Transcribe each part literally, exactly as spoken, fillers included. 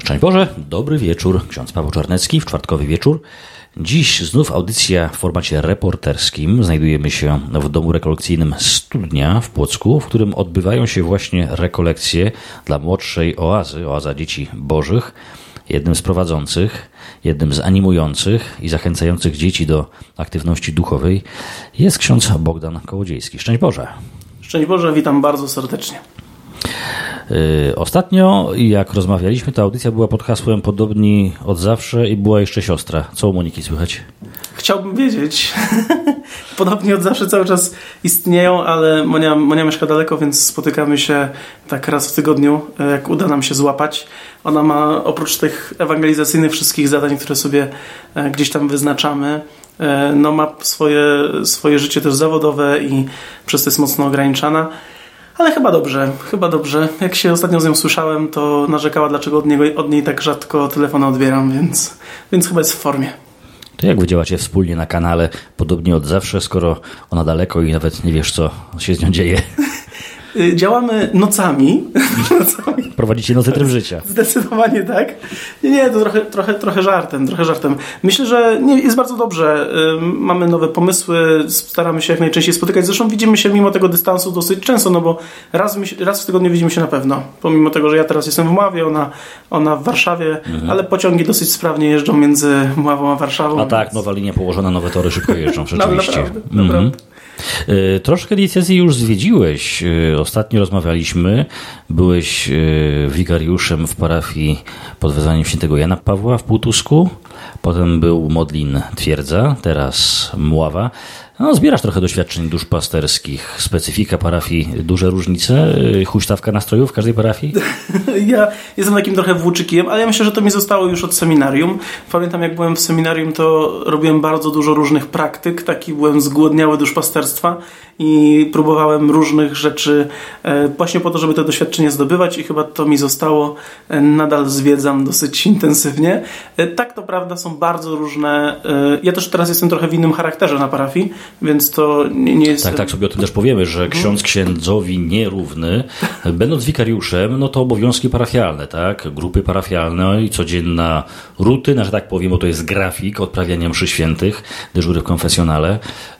Szczęść Boże, dobry wieczór. Ksiądz Paweł Czarnecki w czwartkowy wieczór. Dziś znów audycja w formacie reporterskim. Znajdujemy się w domu rekolekcyjnym Studnia w Płocku, w którym odbywają się właśnie rekolekcje dla młodszej oazy, oaza dzieci bożych. Jednym z prowadzących, jednym z animujących i zachęcających dzieci do aktywności duchowej jest ksiądz Bogdan Kołodziejski. Szczęść Boże. Szczęść Boże, witam bardzo serdecznie. Ostatnio, jak rozmawialiśmy, ta audycja była pod hasłem Podobni od zawsze i była jeszcze siostra. Co u Moniki słychać? Chciałbym wiedzieć. Podobni od zawsze cały czas istnieją, ale Monia, Monia mieszka daleko, więc spotykamy się tak raz w tygodniu, jak uda nam się złapać. Ona ma oprócz tych ewangelizacyjnych wszystkich zadań, które sobie gdzieś tam wyznaczamy, no ma swoje, swoje życie też zawodowe i przez to jest mocno ograniczana. Ale chyba dobrze, chyba dobrze. Jak się ostatnio z nią słyszałem, to narzekała, dlaczego od, niego, od niej tak rzadko telefony odbieram, więc, więc chyba jest w formie. To jak wy działacie wspólnie na kanale Podobnie od zawsze, skoro ona daleko i nawet nie wiesz, co się z nią dzieje? Działamy nocami. nocami. Prowadzicie nocy tryb życia. Zdecydowanie tak. Nie, nie, to trochę, trochę, trochę żartem, trochę żartem. Myślę, że nie, jest bardzo dobrze. Mamy nowe pomysły, staramy się jak najczęściej spotykać. Zresztą widzimy się mimo tego dystansu dosyć często, no bo raz, raz w tygodniu widzimy się na pewno. Pomimo tego, że ja teraz jestem w Mławie, ona, ona w Warszawie, mhm. ale pociągi dosyć sprawnie jeżdżą między Mławą a Warszawą. A tak, nowa linia położona, nowe tory szybko jeżdżą, rzeczywiście. No, naprawdę, mhm. naprawdę. Troszkę diecezji już zwiedziłeś. Ostatnio rozmawialiśmy. Byłeś wikariuszem w parafii pod wezwaniem świętego Jana Pawła w Półtusku. Potem był Modlin Twierdza, teraz Mława. No, zbierasz trochę doświadczeń duszpasterskich. Specyfika parafii, duże różnice? Huśtawka nastrojów w każdej parafii? Ja jestem takim trochę włóczykiem, ale ja myślę, że to mi zostało już od seminarium. Pamiętam, jak byłem w seminarium, to robiłem bardzo dużo różnych praktyk. Taki byłem zgłodniały duszpasterstwa i próbowałem różnych rzeczy właśnie po to, żeby te doświadczenia zdobywać i chyba to mi zostało. Nadal zwiedzam dosyć intensywnie. Tak, to prawda, są bardzo różne. Ja też teraz jestem trochę w innym charakterze na parafii, więc to nie, nie jest... Tak, tak sobie o tym też powiemy, że ksiądz księdzowi nierówny, będąc wikariuszem, no to obowiązki parafialne, tak? Grupy parafialne i codzienna rutyna, że tak powiem, bo to jest grafik odprawiania mszy świętych, dyżury w konfesjonale,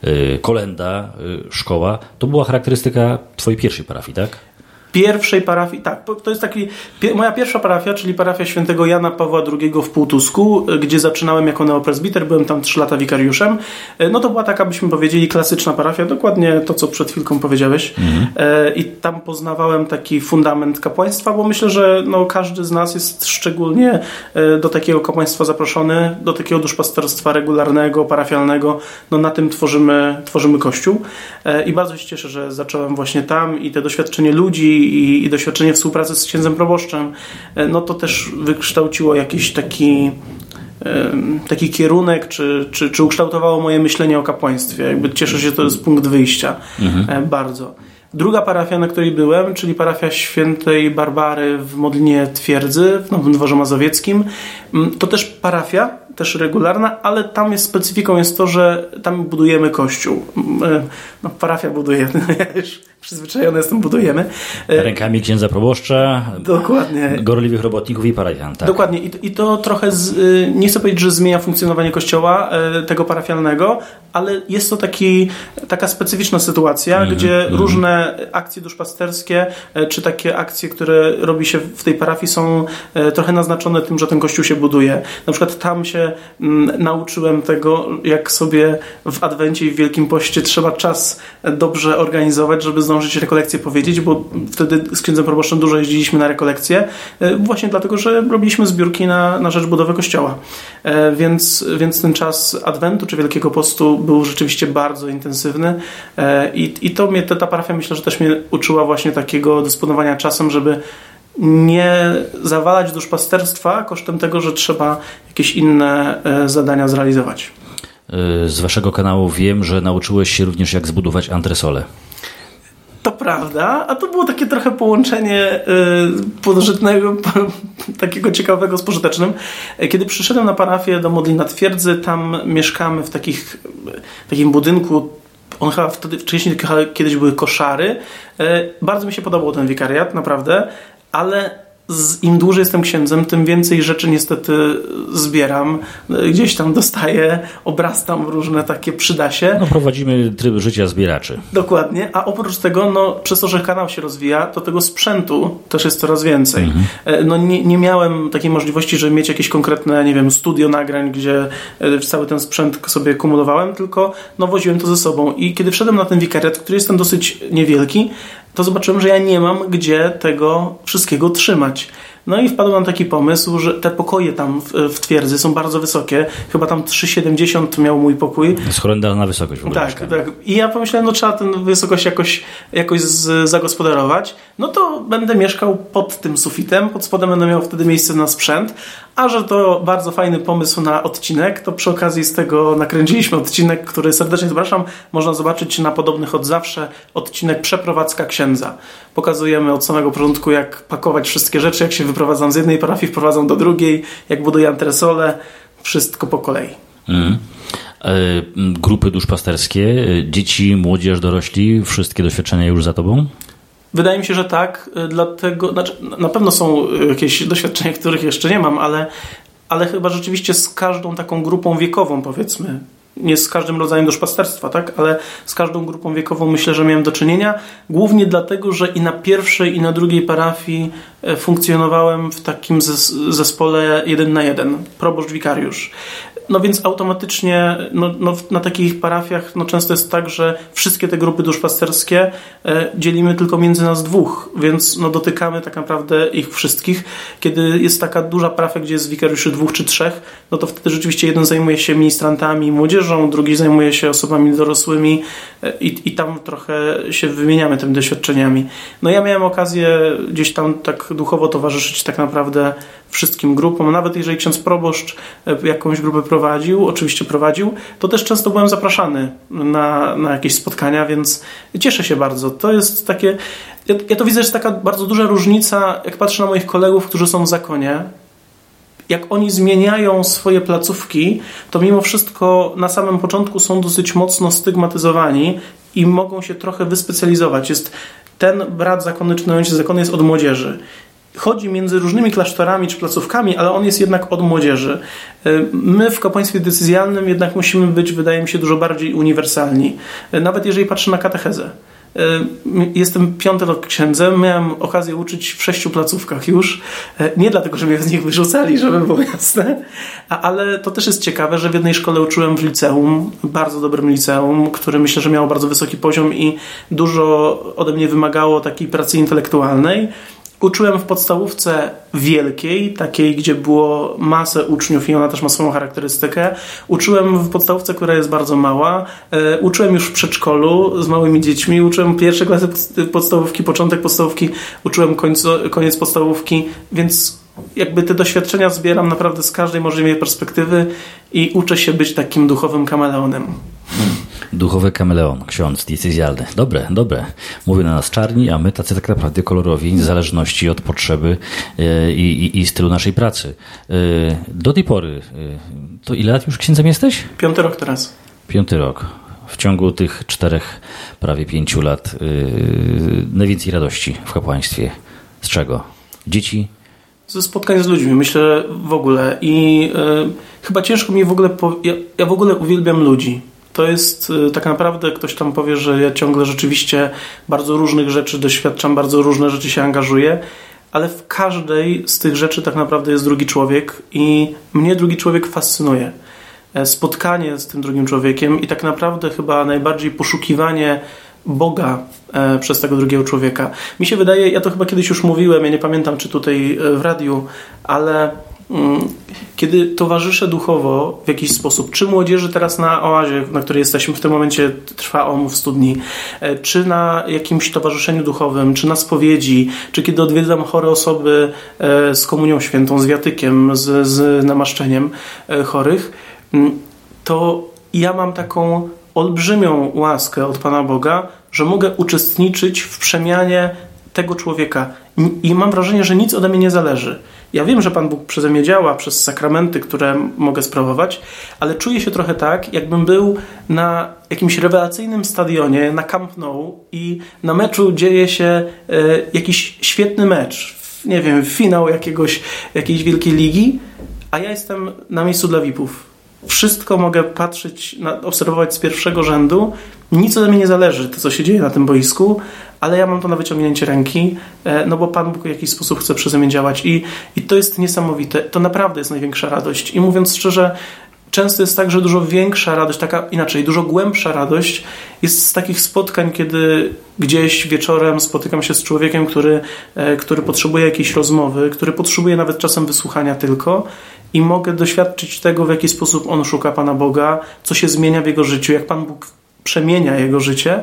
kolenda, szkoła. To była charakterystyka twojej pierwszej parafii, tak? Pierwszej parafii, tak, to jest taki, moja pierwsza parafia, czyli parafia świętego Jana Pawła drugiego w Półtusku, gdzie zaczynałem jako neopresbiter, byłem tam trzy lata wikariuszem. No to była taka, byśmy powiedzieli, klasyczna parafia, dokładnie to, co przed chwilką powiedziałeś. Mhm. I tam poznawałem taki fundament kapłaństwa, bo myślę, że no, każdy z nas jest szczególnie do takiego kapłaństwa zaproszony, do takiego duszpasterstwa regularnego, parafialnego. No na tym tworzymy, tworzymy Kościół. I bardzo się cieszę, że zacząłem właśnie tam i te doświadczenie ludzi I, i doświadczenie współpracy z księdzem proboszczem, no to też wykształciło jakiś taki, taki kierunek, czy, czy, czy ukształtowało moje myślenie o kapłaństwie. Jakby cieszę się, że to jest punkt wyjścia. Mhm. Bardzo. Druga parafia, na której byłem, czyli parafia świętej Barbary w Modlinie Twierdzy w Nowym Dworze Mazowieckim, to też parafia, też regularna, ale tam jest specyfiką jest to, że tam budujemy kościół. No, parafia buduje, ja już przyzwyczajony jestem, budujemy. Rękami księdza proboszcza, dokładnie. Gorliwych robotników i parafian. Tak. Dokładnie. I to, I to trochę, z, nie chcę powiedzieć, że zmienia funkcjonowanie kościoła, tego parafialnego, ale jest to taki, taka specyficzna sytuacja, mm, gdzie mm. różne akcje duszpasterskie, czy takie akcje, które robi się w tej parafii, są trochę naznaczone tym, że ten kościół się buduje. Na przykład tam się mm, nauczyłem tego, jak sobie w Adwencie i w Wielkim Poście trzeba czas dobrze organizować, żeby zdążyć rekolekcję powiedzieć, bo wtedy z księdzem proboszczem dużo jeździliśmy na rekolekcje, właśnie dlatego, że robiliśmy zbiórki na, na rzecz budowy kościoła. Więc, więc ten czas Adwentu czy Wielkiego Postu był rzeczywiście bardzo intensywny i, i to mnie, ta parafia myślę, że też mnie uczyła właśnie takiego dysponowania czasem, żeby nie zawalać duszpasterstwa kosztem tego, że trzeba jakieś inne zadania zrealizować. Z waszego kanału wiem, że nauczyłeś się również, jak zbudować antresolę. To prawda, a to było takie trochę połączenie y, pożytnego, takiego ciekawego z pożytecznym. Kiedy przyszedłem na parafię do Modlina Twierdzy, tam mieszkamy w takich, takim budynku. On chyba wtedy, wcześniej kiedyś były koszary. Y, bardzo mi się podobał ten wikariat, naprawdę, ale z, im dłużej jestem księdzem, tym więcej rzeczy niestety zbieram. Gdzieś tam dostaję, obrastam w różne takie przydasie. No prowadzimy tryb życia zbieraczy. Dokładnie, a oprócz tego, no przez to, że kanał się rozwija, to tego sprzętu też jest coraz więcej. Mhm. No nie, nie miałem takiej możliwości, żeby mieć jakieś konkretne, nie wiem, studio nagrań, gdzie cały ten sprzęt sobie kumulowałem, tylko no woziłem to ze sobą. I kiedy wszedłem na ten wikariat, który jest tam dosyć niewielki, to zobaczyłem, że ja nie mam gdzie tego wszystkiego trzymać. No i wpadłem na taki pomysł, że te pokoje tam w, w twierdzy są bardzo wysokie. Chyba tam trzy siedemdziesiąt miał mój pokój. Jest horrendalna wysokość w ogóle. Tak, mieszkania. tak. I ja pomyślałem, no trzeba tę wysokość jakoś, jakoś z, zagospodarować. No to będę mieszkał pod tym sufitem. Pod spodem będę miał wtedy miejsce na sprzęt. A że to bardzo fajny pomysł na odcinek, to przy okazji z tego nakręciliśmy odcinek, który serdecznie zapraszam. Można zobaczyć na Podobnych od zawsze odcinek Przeprowadzka księdza. Pokazujemy od samego początku, jak pakować wszystkie rzeczy, jak się wyprowadzam z jednej parafii, wprowadzam do drugiej, jak buduję antresolę, wszystko po kolei. Mm. E, grupy duszpasterskie, dzieci, młodzież, dorośli, wszystkie doświadczenia już za tobą? Wydaje mi się, że tak, dlatego, znaczy, na pewno są jakieś doświadczenia, których jeszcze nie mam, ale, ale chyba rzeczywiście z każdą taką grupą wiekową, powiedzmy, nie z każdym rodzajem duszpasterstwa, tak, ale z każdą grupą wiekową myślę, że miałem do czynienia, głównie dlatego, że i na pierwszej, i na drugiej parafii funkcjonowałem w takim zespole jeden na jeden, proboszcz wikariusz. No więc automatycznie no, no, na takich parafiach no, często jest tak, że wszystkie te grupy duszpasterskie e, dzielimy tylko między nas dwóch, więc no, dotykamy tak naprawdę ich wszystkich. Kiedy jest taka duża parafia, gdzie jest wikariuszy dwóch czy trzech, no to wtedy rzeczywiście jeden zajmuje się ministrantami, młodzieżą, drugi zajmuje się osobami dorosłymi e, i, i tam trochę się wymieniamy tymi doświadczeniami. No ja miałem okazję gdzieś tam tak duchowo towarzyszyć tak naprawdę wszystkim grupom, nawet jeżeli ksiądz proboszcz jakąś grupę prowadził, oczywiście prowadził, to też często byłem zapraszany na, na jakieś spotkania, więc cieszę się bardzo. To jest takie, ja, ja to widzę, że jest taka bardzo duża różnica, jak patrzę na moich kolegów, którzy są w zakonie, jak oni zmieniają swoje placówki, to mimo wszystko na samym początku są dosyć mocno stygmatyzowani i mogą się trochę wyspecjalizować. Jest ten brat zakonny czy ojciec zakonny jest od młodzieży. Chodzi między różnymi klasztorami czy placówkami, ale on jest jednak od młodzieży. My w kapłaństwie decyzjalnym jednak musimy być, wydaje mi się, dużo bardziej uniwersalni. Nawet jeżeli patrzę na katechezę. Jestem piąty rok księdzem, miałem okazję uczyć w sześciu placówkach już. Nie dlatego, że mnie z nich wyrzucali, żeby było jasne, ale to też jest ciekawe, że w jednej szkole uczyłem w liceum, bardzo dobrym liceum, które myślę, że miało bardzo wysoki poziom i dużo ode mnie wymagało takiej pracy intelektualnej. Uczyłem w podstawówce wielkiej, takiej, gdzie było masę uczniów i ona też ma swoją charakterystykę. Uczyłem w podstawówce, która jest bardzo mała. E, uczyłem już w przedszkolu z małymi dziećmi. Uczyłem pierwsze klasy podstawówki, początek podstawówki. Uczyłem końcu, koniec podstawówki, więc jakby te doświadczenia zbieram naprawdę z każdej możliwej perspektywy i uczę się być takim duchowym kameleonem. Hmm. Duchowy kameleon, ksiądz decyzjalny. Dobre, dobre. Mówię na nas czarni, a my tacy tak naprawdę kolorowi, w zależności od potrzeby i, i, i stylu naszej pracy. Do tej pory, to ile lat już księdzem jesteś? Piąty rok teraz. Piąty rok. W ciągu tych czterech, prawie pięciu lat najwięcej radości w kapłaństwie. Z czego? Dzieci? Ze spotkań z ludźmi, myślę w ogóle. I y, chyba ciężko mi w ogóle... Po, ja, ja w ogóle uwielbiam ludzi. To jest tak naprawdę, ktoś tam powie, że ja ciągle rzeczywiście bardzo różnych rzeczy doświadczam, bardzo różne rzeczy się angażuję, ale w każdej z tych rzeczy tak naprawdę jest drugi człowiek i mnie drugi człowiek fascynuje. Spotkanie z tym drugim człowiekiem i tak naprawdę chyba najbardziej poszukiwanie Boga e, przez tego drugiego człowieka. Mi się wydaje, ja to chyba kiedyś już mówiłem, ja nie pamiętam czy tutaj w radiu, ale kiedy towarzyszę duchowo w jakiś sposób, czy młodzieży teraz na oazie, na której jesteśmy, w tym momencie trwa omów w studni, czy na jakimś towarzyszeniu duchowym, czy na spowiedzi, czy kiedy odwiedzam chore osoby z komunią świętą, z wiatykiem, z, z namaszczeniem chorych, to ja mam taką olbrzymią łaskę od Pana Boga, że mogę uczestniczyć w przemianie tego człowieka i mam wrażenie, że nic ode mnie nie zależy. Ja wiem, że Pan Bóg przeze mnie działa przez sakramenty, które mogę sprawować, ale czuję się trochę tak, jakbym był na jakimś rewelacyjnym stadionie, na Camp Nou i na meczu dzieje się e, jakiś świetny mecz. nie wiem, w finał jakiegoś, jakiejś wielkiej ligi, a ja jestem na miejscu dla V I P-ów. Wszystko mogę patrzeć, na, obserwować z pierwszego rzędu. Nic ode mnie nie zależy, to co się dzieje na tym boisku, ale ja mam to na wyciągnięcie ręki, no bo Pan Bóg w jakiś sposób chce przeze mnie działać i, i to jest niesamowite. To naprawdę jest największa radość. I mówiąc szczerze, często jest tak, że dużo większa radość, taka inaczej, dużo głębsza radość jest z takich spotkań, kiedy gdzieś wieczorem spotykam się z człowiekiem, który, który potrzebuje jakiejś rozmowy, który potrzebuje nawet czasem wysłuchania tylko i mogę doświadczyć tego, w jaki sposób on szuka Pana Boga, co się zmienia w jego życiu, jak Pan Bóg przemienia jego życie.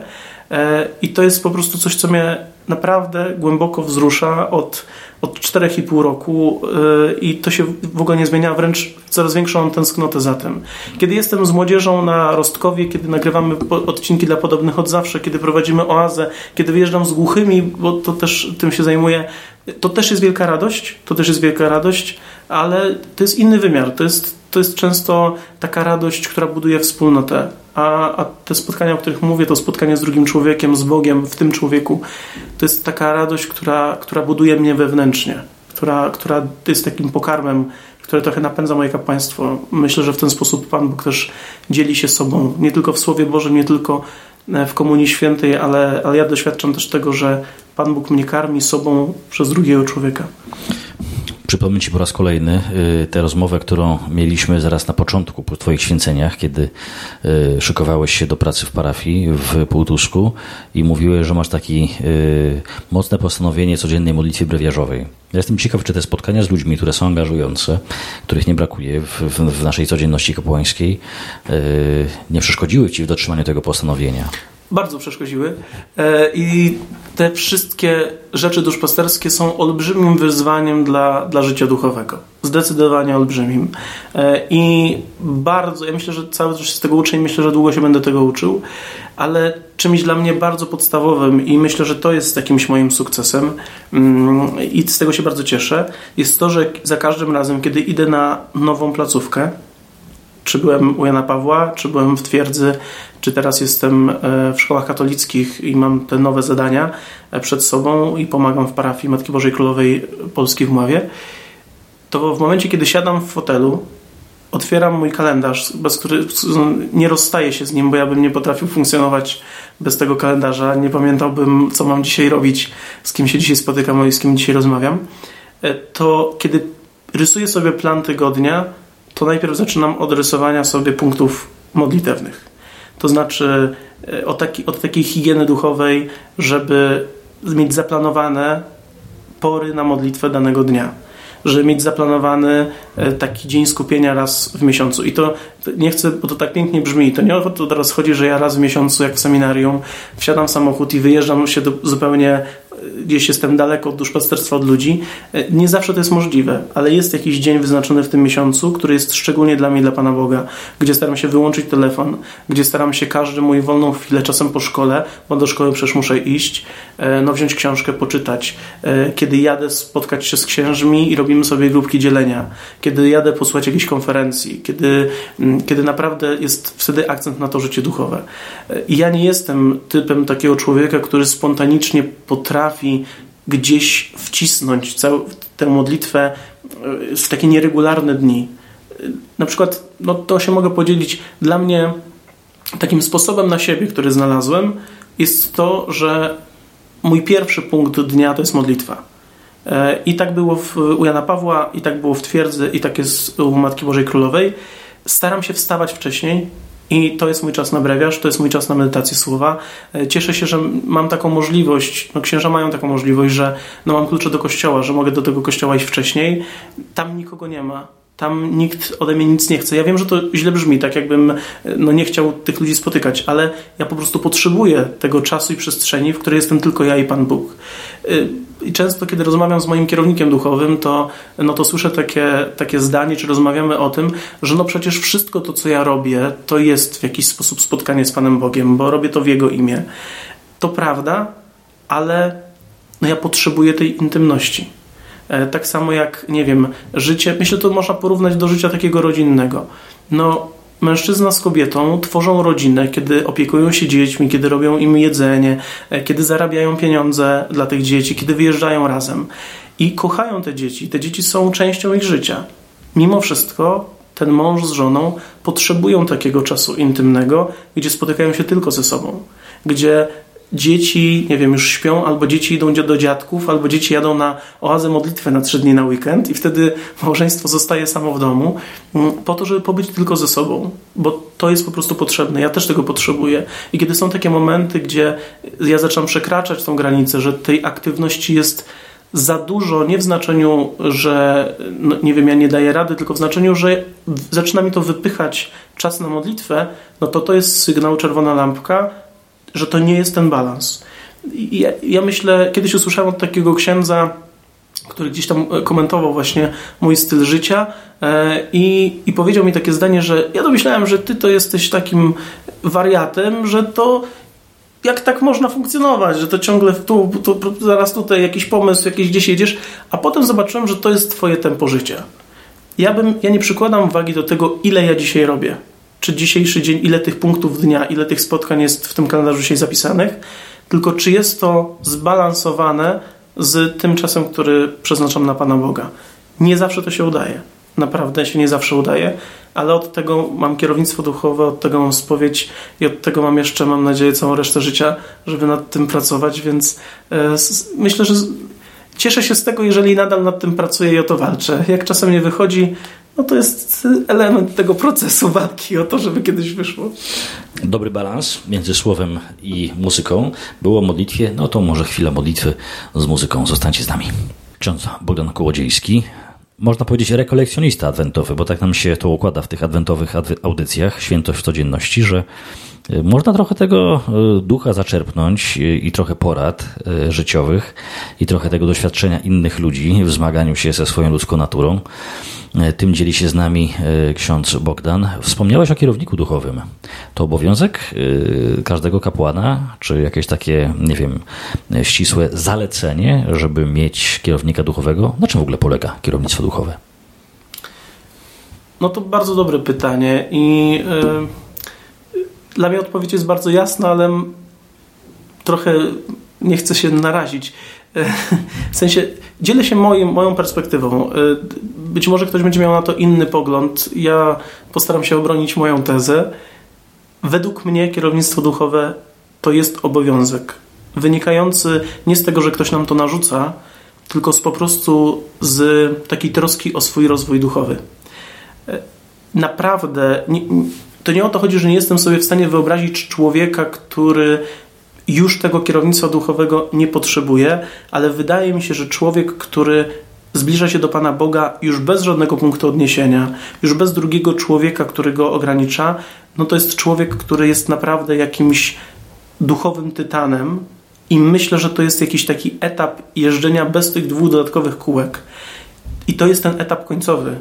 I to jest po prostu coś, co mnie naprawdę głęboko wzrusza od, od czterech i pół roku i to się w ogóle nie zmienia, wręcz coraz większą mam tęsknotę za tym. Kiedy jestem z młodzieżą na Rostkowie, kiedy nagrywamy odcinki dla podobnych od zawsze, kiedy prowadzimy oazę, kiedy wyjeżdżam z głuchymi, bo to też tym się zajmuję, to też jest wielka radość, to też jest wielka radość, ale to jest inny wymiar, to jest, to jest często taka radość, która buduje wspólnotę. A, a te spotkania, o których mówię, to spotkanie z drugim człowiekiem, z Bogiem, w tym człowieku, to jest taka radość, która, która buduje mnie wewnętrznie, która, która jest takim pokarmem, które trochę napędza moje kapłaństwo. Myślę, że w ten sposób Pan Bóg też dzieli się sobą, nie tylko w Słowie Bożym, nie tylko w Komunii Świętej, ale, ale ja doświadczam też tego, że Pan Bóg mnie karmi sobą przez drugiego człowieka. Przypomnę Ci po raz kolejny tę rozmowę, którą mieliśmy zaraz na początku po Twoich święceniach, kiedy szykowałeś się do pracy w parafii w Półtusku i mówiłeś, że masz takie mocne postanowienie codziennej modlitwy brewiarzowej. Ja jestem ciekaw, czy te spotkania z ludźmi, które są angażujące, których nie brakuje w, w, w naszej codzienności kapłańskiej, nie przeszkodziły Ci w dotrzymaniu tego postanowienia. Bardzo przeszkodziły i te wszystkie rzeczy duszpasterskie są olbrzymim wyzwaniem dla, dla życia duchowego. Zdecydowanie olbrzymim. I bardzo, ja myślę, że cały czas się z tego uczę i myślę, że długo się będę tego uczył, ale czymś dla mnie bardzo podstawowym i myślę, że to jest jakimś moim sukcesem i z tego się bardzo cieszę, jest to, że za każdym razem, kiedy idę na nową placówkę, czy byłem u Jana Pawła, czy byłem w Twierdzy, czy teraz jestem w szkołach katolickich i mam te nowe zadania przed sobą i pomagam w parafii Matki Bożej Królowej Polski w Mławie, to w momencie, kiedy siadam w fotelu, otwieram mój kalendarz, bez który nie rozstaję się z nim, bo ja bym nie potrafił funkcjonować bez tego kalendarza, nie pamiętałbym, co mam dzisiaj robić, z kim się dzisiaj spotykam i z kim dzisiaj rozmawiam, to kiedy rysuję sobie plan tygodnia, to najpierw zaczynam od rysowania sobie punktów modlitewnych. To znaczy od, taki, od takiej higieny duchowej, żeby mieć zaplanowane pory na modlitwę danego dnia. Żeby mieć zaplanowany taki dzień skupienia raz w miesiącu. I to nie chcę, bo to tak pięknie brzmi. To nie o to teraz chodzi, że ja raz w miesiącu, jak w seminarium, wsiadam w samochód i wyjeżdżam się do, zupełnie gdzieś jestem daleko od duszpasterstwa, od ludzi. Nie zawsze to jest możliwe, ale jest jakiś dzień wyznaczony w tym miesiącu, który jest szczególnie dla mnie, dla Pana Boga, gdzie staram się wyłączyć telefon, gdzie staram się każdy mój wolną chwilę, czasem po szkole, bo do szkoły przecież muszę iść, no wziąć książkę, poczytać. Kiedy jadę spotkać się z księżmi i robimy sobie grupki dzielenia. Kiedy jadę posłuchać jakiejś konferencji. Kiedy, kiedy naprawdę jest wtedy akcent na to życie duchowe. I ja nie jestem typem takiego człowieka, który spontanicznie potrafi gdzieś wcisnąć całą tę modlitwę w takie nieregularne dni. Na przykład, no to się mogę podzielić, dla mnie takim sposobem na siebie, który znalazłem, jest to, że mój pierwszy punkt dnia to jest modlitwa. I tak było w, u Jana Pawła, i tak było w Twierdzy, i tak jest u Matki Bożej Królowej. Staram się wstawać wcześniej i to jest mój czas na brewiarz, to jest mój czas na medytację słowa. Cieszę się, że mam taką możliwość, no księża mają taką możliwość, że no mam klucze do kościoła, że mogę do tego kościoła iść wcześniej. Tam nikogo nie ma. Tam nikt ode mnie nic nie chce. Ja wiem, że to źle brzmi, tak jakbym no, nie chciał tych ludzi spotykać, ale ja po prostu potrzebuję tego czasu i przestrzeni, w której jestem tylko ja i Pan Bóg. I często, kiedy rozmawiam z moim kierownikiem duchowym, to, no, to słyszę takie, takie zdanie, czy rozmawiamy o tym, że no przecież wszystko to, co ja robię, to jest w jakiś sposób spotkanie z Panem Bogiem, bo robię to w Jego imię. To prawda, ale no, ja potrzebuję tej intymności. Tak samo jak, nie wiem, życie, myślę, to można porównać do życia takiego rodzinnego. No, mężczyzna z kobietą tworzą rodzinę, kiedy opiekują się dziećmi, kiedy robią im jedzenie, kiedy zarabiają pieniądze dla tych dzieci, kiedy wyjeżdżają razem. i kochają te dzieci. Te dzieci są częścią ich życia. Mimo wszystko ten mąż z żoną potrzebują takiego czasu intymnego, gdzie spotykają się tylko ze sobą. Gdzie dzieci, nie wiem, już śpią, albo dzieci idą do dziadków, albo dzieci jadą na oazę modlitwę na trzy dni na weekend i wtedy małżeństwo zostaje samo w domu po to, żeby pobyć tylko ze sobą, bo to jest po prostu potrzebne. Ja też tego potrzebuję. I kiedy są takie momenty, gdzie ja zaczynam przekraczać tą granicę, że tej aktywności jest za dużo, nie w znaczeniu, że no, nie wiem, ja nie daję rady, tylko w znaczeniu, że zaczyna mi to wypychać czas na modlitwę, no to to jest sygnał, czerwona lampka, że to nie jest ten balans. I ja, ja myślę, kiedyś usłyszałem od takiego księdza, który gdzieś tam komentował właśnie mój styl życia e, i, i powiedział mi takie zdanie, że ja domyślałem, że ty to jesteś takim wariatem, że to jak tak można funkcjonować, że to ciągle tu, tu, zaraz tutaj jakiś pomysł, jakiś gdzieś jedziesz, a potem zobaczyłem, że to jest twoje tempo życia. Ja, bym, ja nie przykładam wagi do tego, ile ja dzisiaj robię. Czy dzisiejszy dzień, ile tych punktów dnia, ile tych spotkań jest w tym kalendarzu dzisiaj zapisanych, tylko czy jest to zbalansowane z tym czasem, który przeznaczam na Pana Boga. Nie zawsze to się udaje. Naprawdę się nie zawsze udaje, ale od tego mam kierownictwo duchowe, od tego mam spowiedź i od tego mam jeszcze, mam nadzieję, całą resztę życia, żeby nad tym pracować, więc e, myślę, że cieszę się z tego, jeżeli nadal nad tym pracuję i o to walczę. Jak czasem nie wychodzi, no to jest element tego procesu walki o to, żeby kiedyś wyszło. Dobry balans między słowem i muzyką. Było o modlitwie, no to może chwila modlitwy z muzyką. Zostańcie z nami. Ksiądz Bogdan Kołodziejski, można powiedzieć rekolekcjonista adwentowy, bo tak nam się to układa w tych adwentowych audycjach, świętość w codzienności, że można trochę tego ducha zaczerpnąć i trochę porad życiowych i trochę tego doświadczenia innych ludzi w zmaganiu się ze swoją ludzką naturą. Tym dzieli się z nami ksiądz Bogdan. Wspomniałeś o kierowniku duchowym. To obowiązek każdego kapłana, czy jakieś takie, nie wiem, ścisłe zalecenie, żeby mieć kierownika duchowego? Na czym w ogóle polega kierownictwo duchowe? No to bardzo dobre pytanie i yy, dla mnie odpowiedź jest bardzo jasna, ale trochę nie chcę się narazić. W sensie dzielę się moim, moją perspektywą. Być może ktoś będzie miał na to inny pogląd. Ja postaram się obronić moją tezę. Według mnie kierownictwo duchowe to jest obowiązek. Wynikający nie z tego, że ktoś nam to narzuca, tylko z po prostu z takiej troski o swój rozwój duchowy. Naprawdę, nie, to nie o to chodzi, że nie jestem sobie w stanie wyobrazić człowieka, który już tego kierownictwa duchowego nie potrzebuje, ale wydaje mi się, że człowiek, który zbliża się do Pana Boga już bez żadnego punktu odniesienia, już bez drugiego człowieka, który go ogranicza, no to jest człowiek, który jest naprawdę jakimś duchowym tytanem i myślę, że to jest jakiś taki etap jeżdżenia bez tych dwóch dodatkowych kółek. I to jest ten etap końcowy.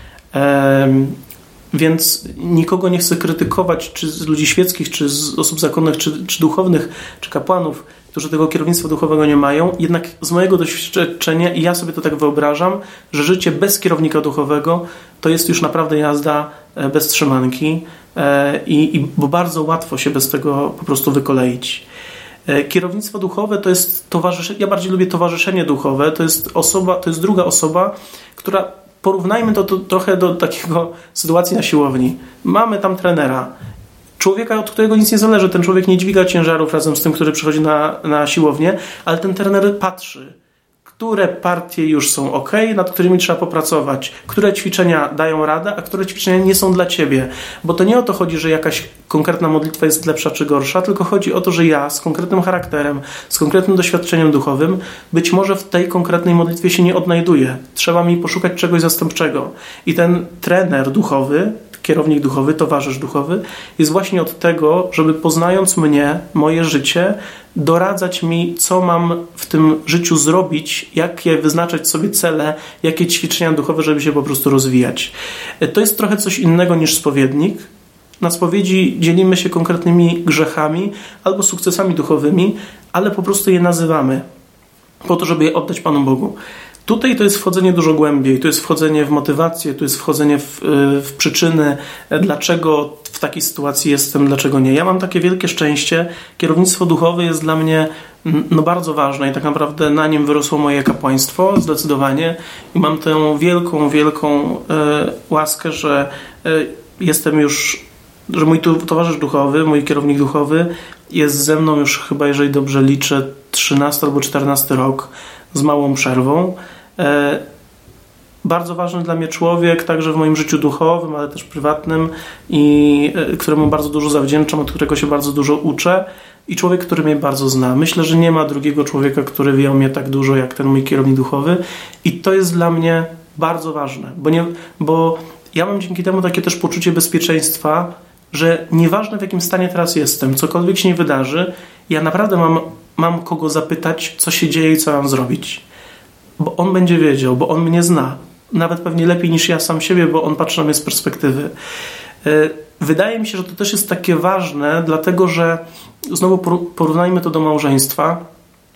Ehm, Więc nikogo nie chcę krytykować, czy z ludzi świeckich, czy z osób zakonnych, czy, czy duchownych, czy kapłanów, którzy tego kierownictwa duchowego nie mają. Jednak z mojego doświadczenia, i ja sobie to tak wyobrażam, że życie bez kierownika duchowego to jest już naprawdę jazda bez trzymanki, i, i, bo bardzo łatwo się bez tego po prostu wykoleić. Kierownictwo duchowe to jest towarzyszenie, ja bardziej lubię towarzyszenie duchowe, to jest osoba, to jest druga osoba, która porównajmy to, to trochę do takiego sytuacji na siłowni. Mamy tam trenera, człowieka, od którego nic nie zależy. Ten człowiek nie dźwiga ciężarów razem z tym, który przychodzi na, na siłownię, ale ten trener patrzy, które partie już są ok, nad którymi trzeba popracować, które ćwiczenia dają radę, a które ćwiczenia nie są dla ciebie. Bo to nie o to chodzi, że jakaś konkretna modlitwa jest lepsza czy gorsza, tylko chodzi o to, że ja z konkretnym charakterem, z konkretnym doświadczeniem duchowym być może w tej konkretnej modlitwie się nie odnajduję. Trzeba mi poszukać czegoś zastępczego. I ten trener duchowy, kierownik duchowy, towarzysz duchowy jest właśnie od tego, żeby poznając mnie, moje życie, doradzać mi, co mam w tym życiu zrobić, jakie wyznaczać sobie cele, jakie ćwiczenia duchowe, żeby się po prostu rozwijać. To jest trochę coś innego niż spowiednik. Na spowiedzi dzielimy się konkretnymi grzechami albo sukcesami duchowymi, ale po prostu je nazywamy po to, żeby je oddać Panu Bogu. Tutaj to jest wchodzenie dużo głębiej, to jest wchodzenie w motywację, to jest wchodzenie w, w przyczyny, dlaczego w takiej sytuacji jestem, dlaczego nie? Ja mam takie wielkie szczęście. Kierownictwo duchowe jest dla mnie no, bardzo ważne i tak naprawdę na nim wyrosło moje kapłaństwo, zdecydowanie. I mam tę wielką, wielką e, łaskę, że e, jestem już, że mój tu, towarzysz duchowy, mój kierownik duchowy jest ze mną już chyba, jeżeli dobrze liczę, trzynasty albo czternasty rok z małą przerwą. E, Bardzo ważny dla mnie człowiek, także w moim życiu duchowym, ale też prywatnym, i któremu bardzo dużo zawdzięczam, od którego się bardzo dużo uczę, i człowiek, który mnie bardzo zna. Myślę, że nie ma drugiego człowieka, który wie o mnie tak dużo jak ten mój kierownik duchowy, i to jest dla mnie bardzo ważne, bo, nie, bo ja mam dzięki temu takie też poczucie bezpieczeństwa, że nieważne w jakim stanie teraz jestem, cokolwiek się nie wydarzy, ja naprawdę mam, mam kogo zapytać, co się dzieje i co mam zrobić. Bo on będzie wiedział, bo on mnie zna. Nawet pewnie lepiej niż ja sam siebie, bo on patrzy na mnie z perspektywy. Wydaje mi się, że to też jest takie ważne, dlatego że znowu porównajmy to do małżeństwa.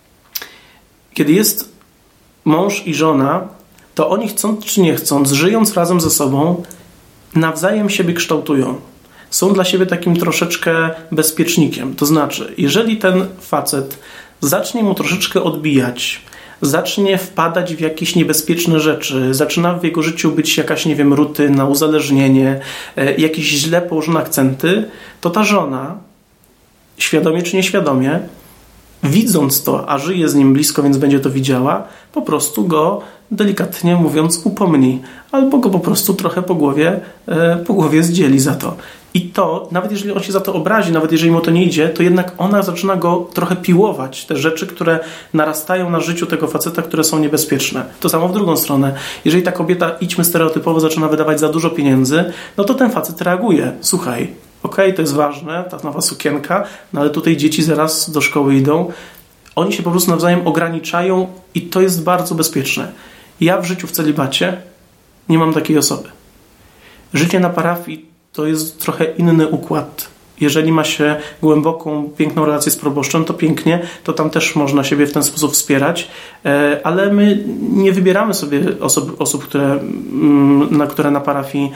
Kiedy jest mąż i żona, to oni chcąc czy nie chcąc, żyjąc razem ze sobą, nawzajem siebie kształtują. Są dla siebie takim troszeczkę bezpiecznikiem. To znaczy, jeżeli ten facet zacznie mu troszeczkę odbijać, zacznie wpadać w jakieś niebezpieczne rzeczy, zaczyna w jego życiu być jakaś, nie wiem, rutyna, uzależnienie, jakieś źle położone akcenty, to ta żona, świadomie czy nieświadomie, widząc to, a żyje z nim blisko, więc będzie to widziała, po prostu go, delikatnie mówiąc, upomni, albo go po prostu trochę po głowie, po głowie zdzieli za to. I to, nawet jeżeli on się za to obrazi, nawet jeżeli mu to nie idzie, to jednak ona zaczyna go trochę piłować. Te rzeczy, które narastają na życiu tego faceta, które są niebezpieczne. To samo w drugą stronę. Jeżeli ta kobieta, idźmy stereotypowo, zaczyna wydawać za dużo pieniędzy, no to ten facet reaguje. Słuchaj, okej, okay, to jest ważne, ta nowa sukienka, no ale tutaj dzieci zaraz do szkoły idą. Oni się po prostu nawzajem ograniczają i to jest bardzo bezpieczne. Ja w życiu w celibacie nie mam takiej osoby. Życie na parafii to jest trochę inny układ. Jeżeli ma się głęboką, piękną relację z proboszczem, to pięknie, to tam też można siebie w ten sposób wspierać, ale my nie wybieramy sobie osób, osób które, na które na parafii,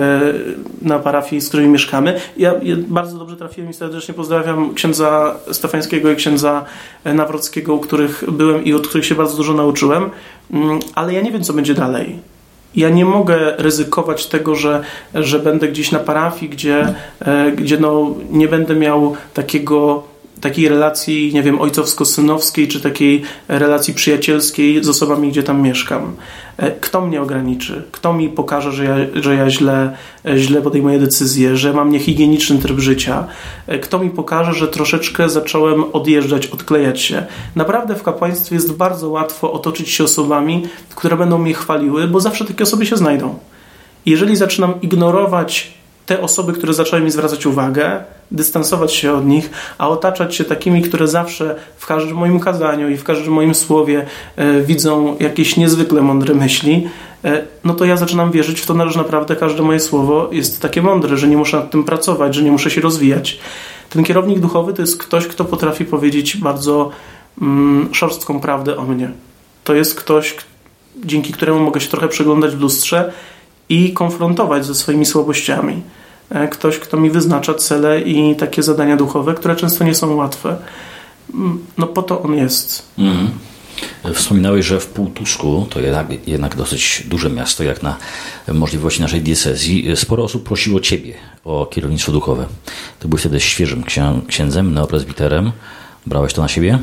na parafii, z którymi mieszkamy. Ja, ja bardzo dobrze trafiłem i serdecznie pozdrawiam księdza Stefańskiego i księdza Nawrockiego, u których byłem i od których się bardzo dużo nauczyłem, ale ja nie wiem, co będzie dalej. Ja nie mogę ryzykować tego, że, że będę gdzieś na parafii, gdzie, gdzie no nie będę miał takiego, takiej relacji, nie wiem, ojcowsko-synowskiej, czy takiej relacji przyjacielskiej z osobami, gdzie tam mieszkam. Kto mnie ograniczy? Kto mi pokaże, że ja, że ja źle, źle podejmuję decyzje, że mam niehigieniczny tryb życia? Kto mi pokaże, że troszeczkę zacząłem odjeżdżać, odklejać się? Naprawdę w kapłaństwie jest bardzo łatwo otoczyć się osobami, które będą mnie chwaliły, bo zawsze takie osoby się znajdą. Jeżeli zaczynam ignorować te osoby, które zaczęły mi zwracać uwagę, dystansować się od nich, a otaczać się takimi, które zawsze w każdym moim kazaniu i w każdym moim słowie e, widzą jakieś niezwykle mądre myśli, e, no to ja zaczynam wierzyć w to, że naprawdę każde moje słowo jest takie mądre, że nie muszę nad tym pracować, że nie muszę się rozwijać. Ten kierownik duchowy to jest ktoś, kto potrafi powiedzieć bardzo mm, szorstką prawdę o mnie. To jest ktoś, dzięki któremu mogę się trochę przeglądać w lustrze i konfrontować ze swoimi słabościami. Ktoś, kto mi wyznacza cele i takie zadania duchowe, które często nie są łatwe. No po to on jest. Mm. Wspominałeś, że w Półtusku, to jednak, jednak dosyć duże miasto, jak na możliwości naszej diecezji, sporo osób prosiło Ciebie o kierownictwo duchowe. Ty byłeś wtedy świeżym księ- księdzem, neopresbiterem. Brałeś to na siebie?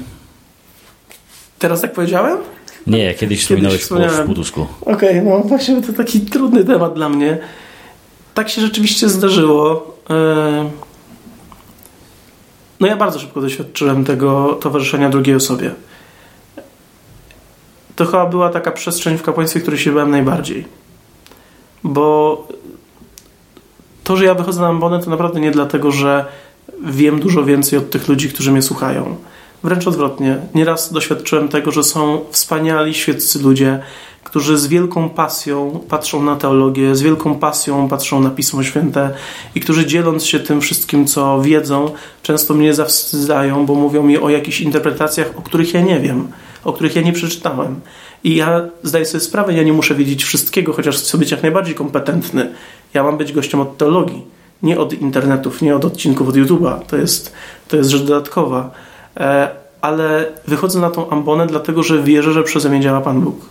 Teraz tak powiedziałem? Nie, kiedyś wspominałeś w Półtusku. Okej, okay, no właśnie to taki trudny temat dla mnie. Tak się rzeczywiście zdarzyło. No ja bardzo szybko doświadczyłem tego towarzyszenia drugiej osobie. To chyba była taka przestrzeń w kapłaństwie, w której się bałem najbardziej. Bo to, że ja wychodzę na ambonę, to naprawdę nie dlatego, że wiem dużo więcej od tych ludzi, którzy mnie słuchają. Wręcz odwrotnie. Nieraz doświadczyłem tego, że są wspaniali, świeccy ludzie, którzy z wielką pasją patrzą na teologię, z wielką pasją patrzą na Pismo Święte i którzy dzieląc się tym wszystkim, co wiedzą, często mnie zawstydzają, bo mówią mi o jakichś interpretacjach, o których ja nie wiem, o których ja nie przeczytałem. I ja zdaję sobie sprawę, ja nie muszę wiedzieć wszystkiego, chociaż chcę być jak najbardziej kompetentny. Ja mam być gościem od teologii. Nie od internetów, nie od odcinków od YouTube'a. To jest, to jest rzecz dodatkowa. Ale wychodzę na tą ambonę, dlatego że wierzę, że przeze mnie działa Pan Bóg.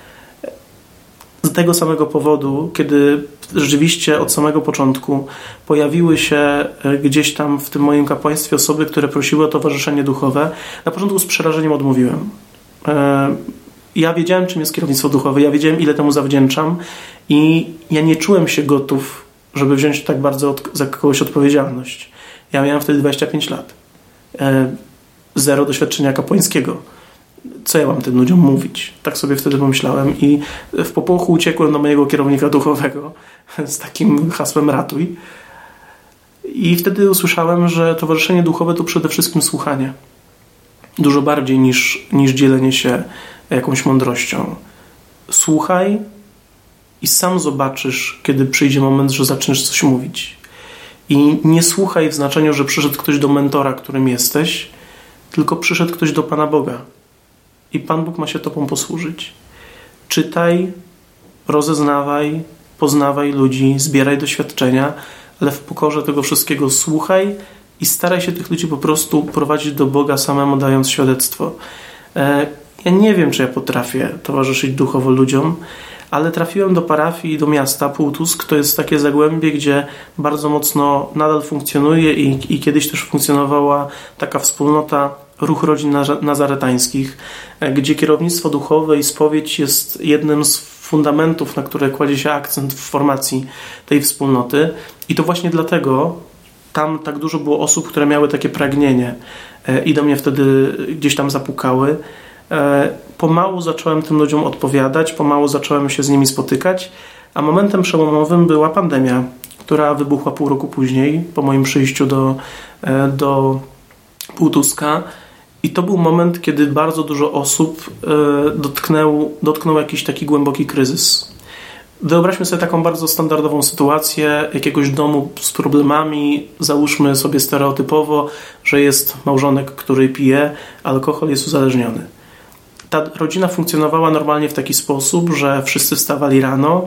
Z tego samego powodu, kiedy rzeczywiście od samego początku pojawiły się gdzieś tam w tym moim kapłaństwie osoby, które prosiły o towarzyszenie duchowe, na początku z przerażeniem odmówiłem. Ja wiedziałem, czym jest kierownictwo duchowe, ja wiedziałem, ile temu zawdzięczam i ja nie czułem się gotów, żeby wziąć tak bardzo od, za kogoś odpowiedzialność. Ja miałem wtedy dwadzieścia pięć lat. Zero doświadczenia kapłańskiego. Co ja mam tym ludziom mówić? Tak sobie wtedy pomyślałem i w popłochu uciekłem do mojego kierownika duchowego z takim hasłem ratuj. I wtedy usłyszałem, że towarzyszenie duchowe to przede wszystkim słuchanie. Dużo bardziej niż, niż dzielenie się jakąś mądrością. Słuchaj i sam zobaczysz, kiedy przyjdzie moment, że zaczniesz coś mówić. I nie słuchaj w znaczeniu, że przyszedł ktoś do mentora, którym jesteś, tylko przyszedł ktoś do Pana Boga. I Pan Bóg ma się Tobą posłużyć. Czytaj, rozeznawaj, poznawaj ludzi, zbieraj doświadczenia, ale w pokorze tego wszystkiego słuchaj i staraj się tych ludzi po prostu prowadzić do Boga, samemu dając świadectwo. Ja nie wiem, czy ja potrafię towarzyszyć duchowo ludziom, ale trafiłem do parafii i do miasta Półtusk. To jest takie zagłębie, gdzie bardzo mocno nadal funkcjonuje i, i kiedyś też funkcjonowała taka wspólnota Ruch Rodzin Nazaretańskich, gdzie kierownictwo duchowe i spowiedź jest jednym z fundamentów, na które kładzie się akcent w formacji tej wspólnoty. I to właśnie dlatego tam tak dużo było osób, które miały takie pragnienie i do mnie wtedy gdzieś tam zapukały. Pomału zacząłem tym ludziom odpowiadać, pomału zacząłem się z nimi spotykać, a momentem przełomowym była pandemia, która wybuchła pół roku później, po moim przyjściu do, do Półtuska. I to był moment, kiedy bardzo dużo osób dotknął, dotknął jakiś taki głęboki kryzys. Wyobraźmy sobie taką bardzo standardową sytuację jakiegoś domu z problemami. Załóżmy sobie stereotypowo, że jest małżonek, który pije alkohol, jest uzależniony. Ta rodzina funkcjonowała normalnie w taki sposób, że wszyscy wstawali rano,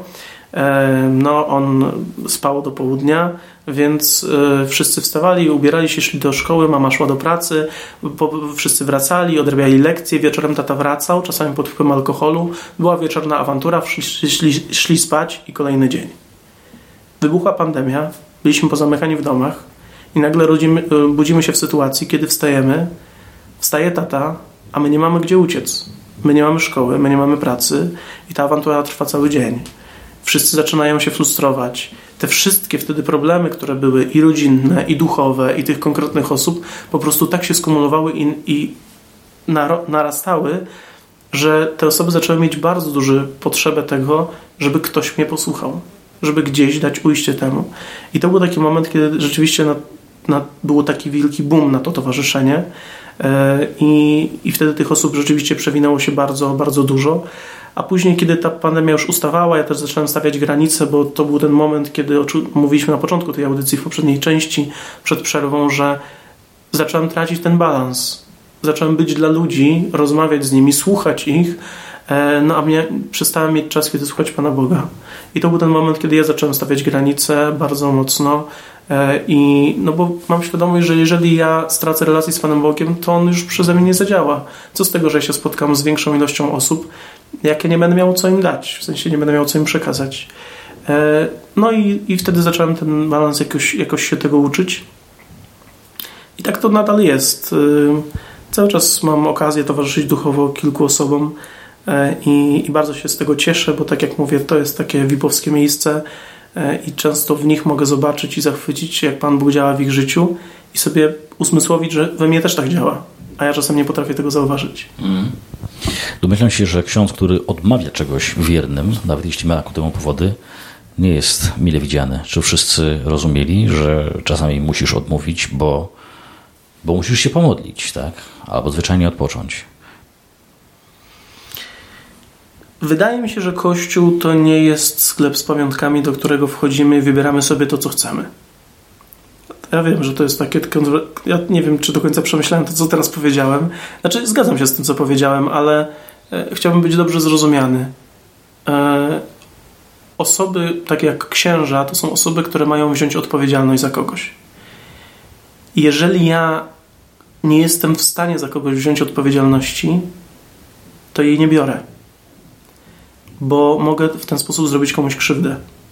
no on spał do południa, więc wszyscy wstawali, ubierali się, szli do szkoły, mama szła do pracy, wszyscy wracali, odrabiali lekcje, wieczorem tata wracał, czasami pod wpływem alkoholu, była wieczorna awantura, szli, szli, szli spać i kolejny dzień. Wybuchła pandemia, byliśmy pozamykani w domach i nagle rodzimy, budzimy się w sytuacji, kiedy wstajemy, wstaje tata, a my nie mamy gdzie uciec. My nie mamy szkoły, my nie mamy pracy i ta awantura trwa cały dzień. Wszyscy zaczynają się frustrować. Te wszystkie wtedy problemy, które były i rodzinne, i duchowe, i tych konkretnych osób, po prostu tak się skumulowały i, i narastały, że te osoby zaczęły mieć bardzo dużą potrzebę tego, żeby ktoś mnie posłuchał, żeby gdzieś dać ujście temu. I to był taki moment, kiedy rzeczywiście na, na, było taki wielki boom na to towarzyszenie i, i wtedy tych osób rzeczywiście przewinęło się bardzo, bardzo dużo. A później, kiedy ta pandemia już ustawała, ja też zacząłem stawiać granice, bo to był ten moment, kiedy mówiliśmy na początku tej audycji w poprzedniej części, przed przerwą, że zacząłem tracić ten balans. Zacząłem być dla ludzi, rozmawiać z nimi, słuchać ich, no a mnie, przestałem mieć czas, kiedy słuchać Pana Boga. I to był ten moment, kiedy ja zacząłem stawiać granice bardzo mocno i no bo mam świadomość, że jeżeli ja stracę relację z Panem Bogiem, to On już przeze mnie nie zadziała. Co z tego, że ja się spotkam z większą ilością osób, jak ja nie będę miał co im dać, w sensie nie będę miał co im przekazać. No i, i wtedy zacząłem ten balans jakoś, jakoś się tego uczyć. I tak to nadal jest. Cały czas mam okazję towarzyszyć duchowo kilku osobom i, i bardzo się z tego cieszę, bo tak jak mówię, to jest takie vipowskie miejsce i często w nich mogę zobaczyć i zachwycić się, jak Pan Bóg działa w ich życiu i sobie usmysłowić, że we mnie też tak działa, a ja czasem nie potrafię tego zauważyć. Mm. Domyślam się, że ksiądz, który odmawia czegoś wiernym, nawet jeśli ma ku temu powody, nie jest mile widziany. Czy wszyscy rozumieli, że czasami musisz odmówić, bo, bo musisz się pomodlić, tak? Albo zwyczajnie odpocząć? Wydaje mi się, że Kościół to nie jest sklep z pamiątkami, do którego wchodzimy i wybieramy sobie to, co chcemy. Ja wiem, że to jest takie... Ja nie wiem, czy do końca przemyślałem to, co teraz powiedziałem. Znaczy, zgadzam się z tym, co powiedziałem, ale chciałbym być dobrze zrozumiany. osoby, takie jak księża, to są osoby, które mają wziąć odpowiedzialność za kogoś. I jeżeli ja nie jestem w stanie za kogoś wziąć odpowiedzialności, to jej nie biorę. Bo mogę w ten sposób zrobić komuś krzywdę.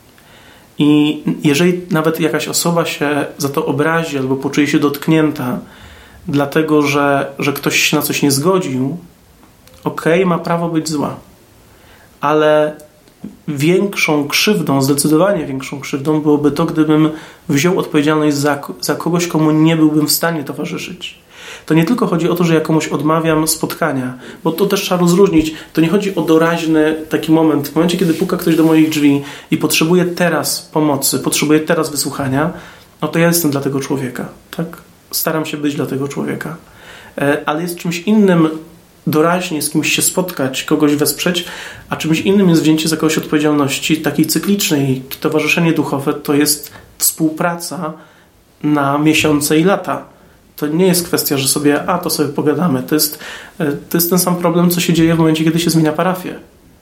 I jeżeli nawet jakaś osoba się za to obrazi albo poczuje się dotknięta, dlatego że, że ktoś się na coś nie zgodził, okej, okay, ma prawo być zła. Ale większą krzywdą, zdecydowanie większą krzywdą byłoby to, gdybym wziął odpowiedzialność za, za kogoś, komu nie byłbym w stanie towarzyszyć. To nie tylko chodzi o to, że ja komuś odmawiam spotkania, bo to też trzeba rozróżnić. To nie chodzi o doraźny taki moment. W momencie, kiedy puka ktoś do moich drzwi i potrzebuje teraz pomocy, potrzebuje teraz wysłuchania, no to ja jestem dla tego człowieka. Tak? Staram się być dla tego człowieka. Ale jest czymś innym doraźnie z kimś się spotkać, kogoś wesprzeć, a czymś innym jest wzięcie za kogoś odpowiedzialności takiej cyklicznej. Towarzyszenie duchowe to jest współpraca na miesiące i lata. To nie jest kwestia, że sobie, a to sobie pogadamy. To jest, to jest ten sam problem, co się dzieje w momencie, kiedy się zmienia parafię.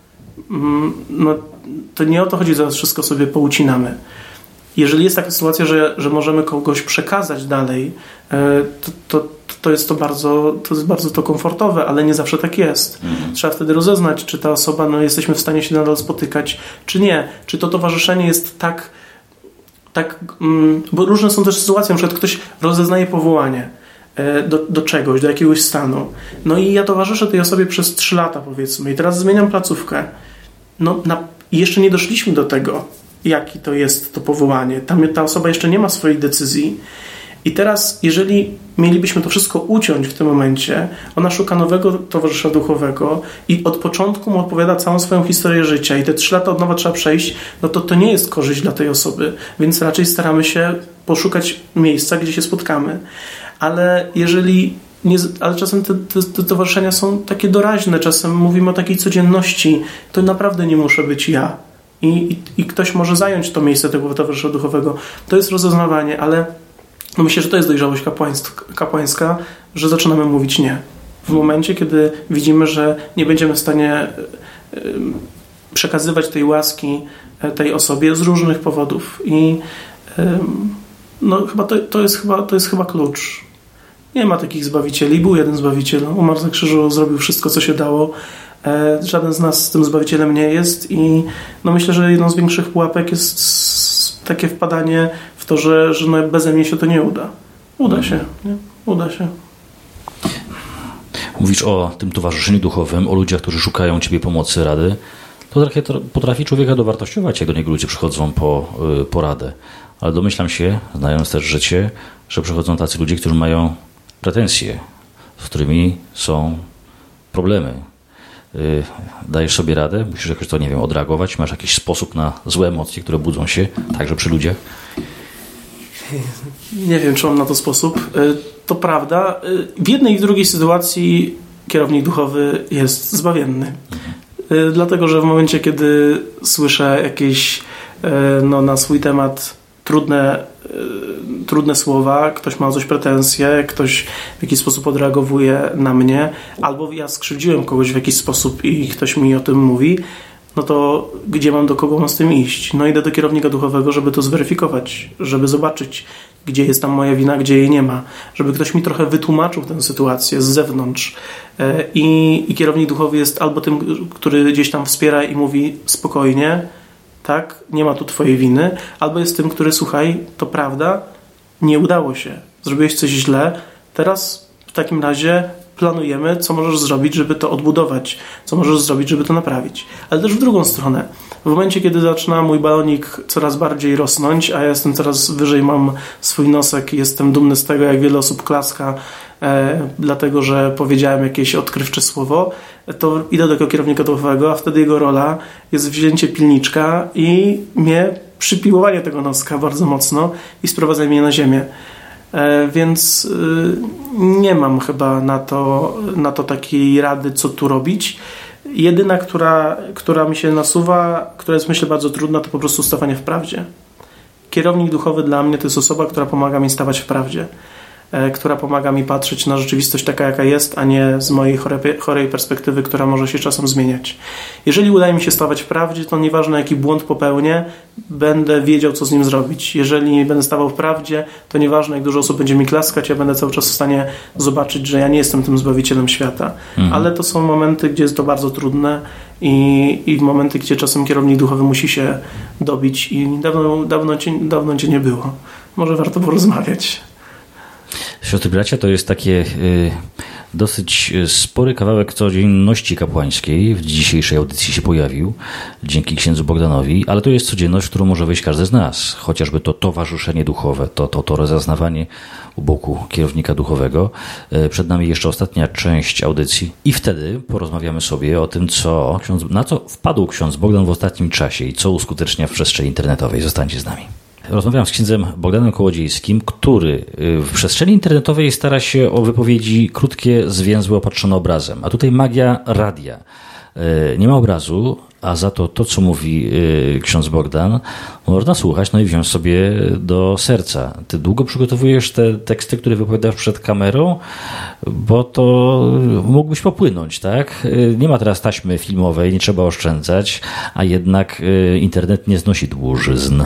No, to nie o to chodzi, że wszystko sobie poucinamy. Jeżeli jest taka sytuacja, że, że możemy kogoś przekazać dalej, to, to, to jest to bardzo, to jest bardzo to komfortowe, ale nie zawsze tak jest. Mhm. Trzeba wtedy rozeznać, czy ta osoba, no jesteśmy w stanie się nadal spotykać, czy nie. Czy to towarzyszenie jest tak, tak bo różne są też sytuacje, na przykład ktoś rozeznaje powołanie do, do czegoś, do jakiegoś stanu. No i ja towarzyszę tej osobie przez trzy lata, powiedzmy, i teraz zmieniam placówkę. No na, jeszcze nie doszliśmy do tego, jaki to jest to powołanie. Tam ta osoba jeszcze nie ma swojej decyzji. I teraz, jeżeli mielibyśmy to wszystko uciąć w tym momencie, ona szuka nowego towarzysza duchowego i od początku mu opowiada całą swoją historię życia i te trzy lata od nowa trzeba przejść, no to to nie jest korzyść dla tej osoby, więc raczej staramy się poszukać miejsca, gdzie się spotkamy. Ale jeżeli nie, ale czasem te, te, te towarzyszenia są takie doraźne, czasem mówimy o takiej codzienności, to naprawdę nie muszę być ja. I, i, i ktoś może zająć to miejsce tego towarzysza duchowego. To jest rozeznawanie, ale no myślę, że to jest dojrzałość kapłańska, że zaczynamy mówić nie. W momencie, kiedy widzimy, że nie będziemy w stanie przekazywać tej łaski tej osobie z różnych powodów. I no chyba to, to, jest, chyba, to jest chyba klucz. Nie ma takich zbawicieli. Był jeden zbawiciel. Umarł na krzyżu, zrobił wszystko, co się dało. Żaden z nas z tym zbawicielem nie jest i no myślę, że jedną z większych pułapek jest takie wpadanie w to, że, że no beze mnie się to nie uda. Uda się, nie? Uda się. Mówisz o tym towarzyszeniu duchowym, o ludziach, którzy szukają Ciebie pomocy, rady. To potrafi człowieka dowartościować, jak do niego ludzie przychodzą po po radę. Ale domyślam się, znając też życie, że przychodzą tacy ludzie, którzy mają pretensje, z którymi są problemy. Dajesz sobie radę? Musisz jakoś to, nie wiem, odreagować? Masz jakiś sposób na złe emocje, które budzą się także przy ludziach? Nie wiem, czy mam na to sposób. To prawda. W jednej i w drugiej sytuacji kierownik duchowy jest zbawienny. Mhm. Dlatego, że w momencie, kiedy słyszę jakieś no, na swój temat trudne, trudne słowa, ktoś ma o coś pretensje, ktoś w jakiś sposób odreagowuje na mnie, albo ja skrzywdziłem kogoś w jakiś sposób i ktoś mi o tym mówi, no to gdzie mam, do kogo mam z tym iść? No idę do kierownika duchowego, żeby to zweryfikować, żeby zobaczyć, gdzie jest tam moja wina, gdzie jej nie ma, żeby ktoś mi trochę wytłumaczył tę sytuację z zewnątrz. I, i kierownik duchowy jest albo tym, który gdzieś tam wspiera i mówi spokojnie, tak, nie ma tu twojej winy, albo jest tym, który, słuchaj, to prawda, nie udało się, zrobiłeś coś źle, teraz w takim razie planujemy, co możesz zrobić, żeby to odbudować, co możesz zrobić, żeby to naprawić. Ale też w drugą stronę. W momencie, kiedy zaczyna mój balonik coraz bardziej rosnąć, a ja jestem coraz wyżej, mam swój nosek i jestem dumny z tego, jak wiele osób klaska, e, dlatego, że powiedziałem jakieś odkrywcze słowo, to idę do tego kierownika duchowego, a wtedy jego rola jest wzięcie pilniczka i mnie przypiłowanie tego noska bardzo mocno i sprowadzenie mnie na ziemię. Więc nie mam chyba na to, na to takiej rady, co tu robić. Jedyna, która, która mi się nasuwa, która jest, myślę, bardzo trudna, to po prostu stawanie w prawdzie. Kierownik duchowy dla mnie to jest osoba, która pomaga mi stawać w prawdzie. która pomaga mi patrzeć na rzeczywistość taka, jaka jest, a nie z mojej chorej, chorej perspektywy, która może się czasem zmieniać. Jeżeli udaje mi się stawać w prawdzie, to nieważne, jaki błąd popełnię, będę wiedział, co z nim zrobić. Jeżeli będę stawał w prawdzie, to nieważne, jak dużo osób będzie mi klaskać, ja będę cały czas w stanie zobaczyć, że ja nie jestem tym zbawicielem świata. Mhm. Ale to są momenty, gdzie jest to bardzo trudne i, i momenty, gdzie czasem kierownik duchowy musi się dobić i dawno, dawno, cię, dawno cię nie było. Może warto porozmawiać. Siostry bracia, to jest takie y, dosyć spory kawałek codzienności kapłańskiej. W dzisiejszej audycji się pojawił, dzięki księdzu Bogdanowi, ale to jest codzienność, w którą może wejść każdy z nas. Chociażby to towarzyszenie duchowe, to, to, to rozeznawanie u boku kierownika duchowego. Y, przed nami jeszcze ostatnia część audycji i wtedy porozmawiamy sobie o tym, co ksiądz, na co wpadł ksiądz Bogdan w ostatnim czasie i co uskutecznia w przestrzeni internetowej. Zostańcie z nami. Rozmawiam z księdzem Bogdanem Kołodziejskim, który w przestrzeni internetowej stara się o wypowiedzi krótkie, zwięzłe, opatrzone obrazem. A tutaj magia radia. Nie ma obrazu, a za to to, co mówi ksiądz Bogdan, można słuchać, no i wziąć sobie do serca. Ty długo przygotowujesz te teksty, które wypowiadasz przed kamerą, bo to mógłbyś popłynąć, tak? Nie ma teraz taśmy filmowej, nie trzeba oszczędzać, a jednak internet nie znosi dłużyzn.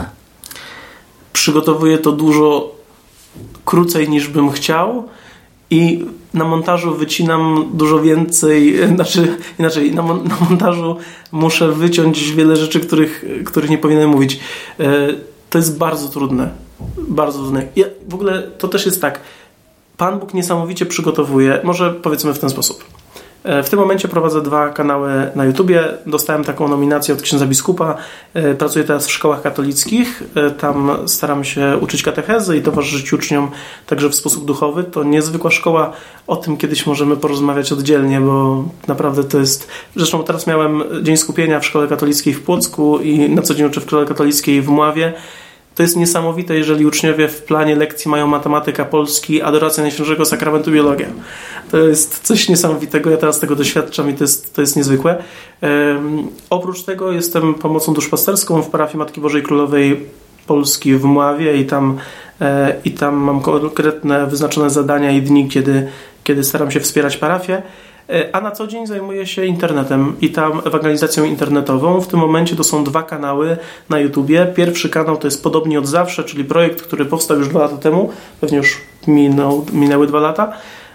Przygotowuję to dużo krócej niż bym chciał i na montażu wycinam dużo więcej, znaczy inaczej, na, mon- na montażu muszę wyciąć wiele rzeczy, których, których nie powinienem mówić. To jest bardzo trudne. Bardzo trudne. Ja, w ogóle to też jest tak. Pan Bóg niesamowicie przygotowuje, może powiedzmy w ten sposób. W tym momencie prowadzę dwa kanały na YouTubie. Dostałem taką nominację od księdza biskupa. Pracuję teraz w szkołach katolickich. Tam staram się uczyć katechezy i towarzyszyć uczniom także w sposób duchowy. To niezwykła szkoła. O tym kiedyś możemy porozmawiać oddzielnie, bo naprawdę to jest... Zresztą teraz miałem Dzień Skupienia w Szkole Katolickiej w Płocku i na co dzień uczę w Szkole Katolickiej w Mławie. To jest niesamowite, jeżeli uczniowie w planie lekcji mają matematyka, polski, adoracja Najświętszego Sakramentu, biologia. To jest coś niesamowitego, ja teraz tego doświadczam i to jest, to jest niezwykłe. Um, oprócz tego jestem pomocą duszpasterską w parafii Matki Bożej Królowej Polski w Mławie i tam, e, i tam mam konkretne wyznaczone zadania i dni, kiedy, kiedy staram się wspierać parafię. A na co dzień zajmuję się internetem i tam ewangelizacją internetową. W tym momencie to są dwa kanały na YouTubie. Pierwszy kanał to jest Podobnie od zawsze, czyli projekt, który powstał już dwa lata temu. Pewnie już minął, minęły dwa lata.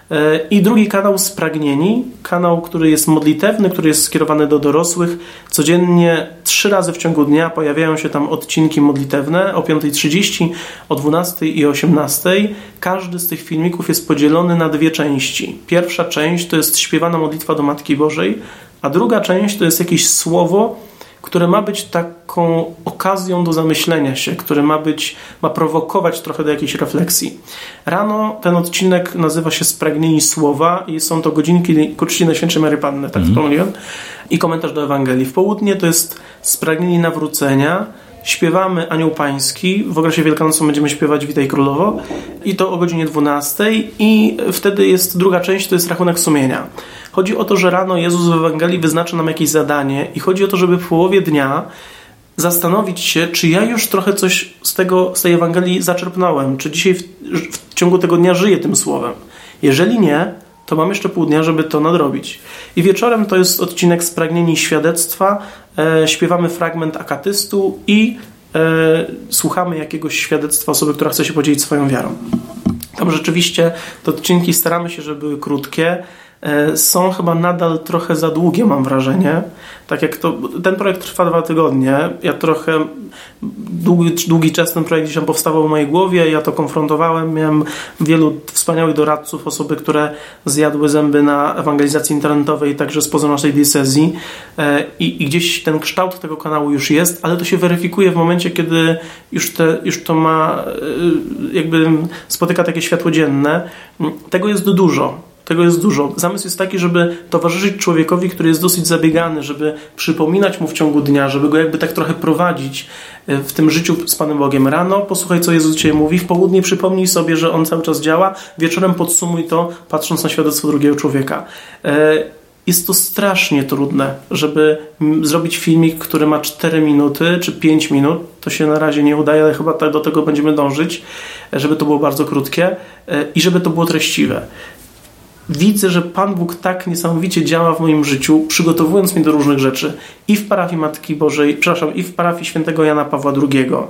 I drugi kanał Spragnieni, kanał, który jest modlitewny, który jest skierowany do dorosłych. Codziennie trzy razy w ciągu dnia pojawiają się tam odcinki modlitewne o piąta trzydzieści, o dwunasta i o osiemnasta. Każdy z tych filmików jest podzielony na dwie części. Pierwsza część to jest śpiewana modlitwa do Matki Bożej, a druga część to jest jakieś słowo, które ma być taką okazją do zamyślenia się, które ma być, ma prowokować trochę do jakiejś refleksji. Rano ten odcinek nazywa się Spragnieni Słowa i są to godzinki ku czci Najświętszej Maryi Panny, tak mm. pomyliłem, i komentarz do Ewangelii. W południe to jest Spragnieni Nawrócenia, śpiewamy Anioł Pański, w okresie wielkanocnym będziemy śpiewać Witaj Królowo i to o godzinie dwunastej i wtedy jest druga część, to jest rachunek sumienia. Chodzi o to, że rano Jezus w Ewangelii wyznacza nam jakieś zadanie i chodzi o to, żeby w połowie dnia zastanowić się, czy ja już trochę coś z, tego, z tej Ewangelii zaczerpnąłem, czy dzisiaj w, w ciągu tego dnia żyję tym słowem. Jeżeli nie, to mam jeszcze pół dnia, żeby to nadrobić. I wieczorem to jest odcinek Spragnieni Świadectwa, e, śpiewamy fragment akatystu i e, słuchamy jakiegoś świadectwa osoby, która chce się podzielić swoją wiarą. Tam rzeczywiście te odcinki staramy się, żeby były krótkie. Są chyba nadal trochę za długie, mam wrażenie. Tak jak to, ten projekt trwa dwa tygodnie. Ja trochę długi, długi czas ten projekt gdzieś tam powstawał w mojej głowie. Ja to konfrontowałem. Miałem wielu wspaniałych doradców, osoby, które zjadły zęby na ewangelizacji internetowej, także spoza naszej diecezji. I, I gdzieś ten kształt tego kanału już jest, ale to się weryfikuje w momencie, kiedy już, te, już to ma, jakby spotyka takie światło dzienne. Tego jest dużo. Tego jest dużo. Zamysł jest taki, żeby towarzyszyć człowiekowi, który jest dosyć zabiegany, żeby przypominać mu w ciągu dnia, żeby go jakby tak trochę prowadzić w tym życiu z Panem Bogiem. Rano posłuchaj, co Jezus Cię mówi, w południe przypomnij sobie, że On cały czas działa, wieczorem podsumuj to, patrząc na świadectwo drugiego człowieka. jest to strasznie trudne, żeby zrobić filmik, który ma cztery minuty czy pięć minut. To się na razie nie udaje, ale chyba do tego będziemy dążyć, żeby to było bardzo krótkie i żeby to było treściwe. Widzę, że Pan Bóg tak niesamowicie działa w moim życiu, przygotowując mnie do różnych rzeczy i w parafii Matki Bożej, przepraszam, i w parafii świętego Jana Pawła drugiego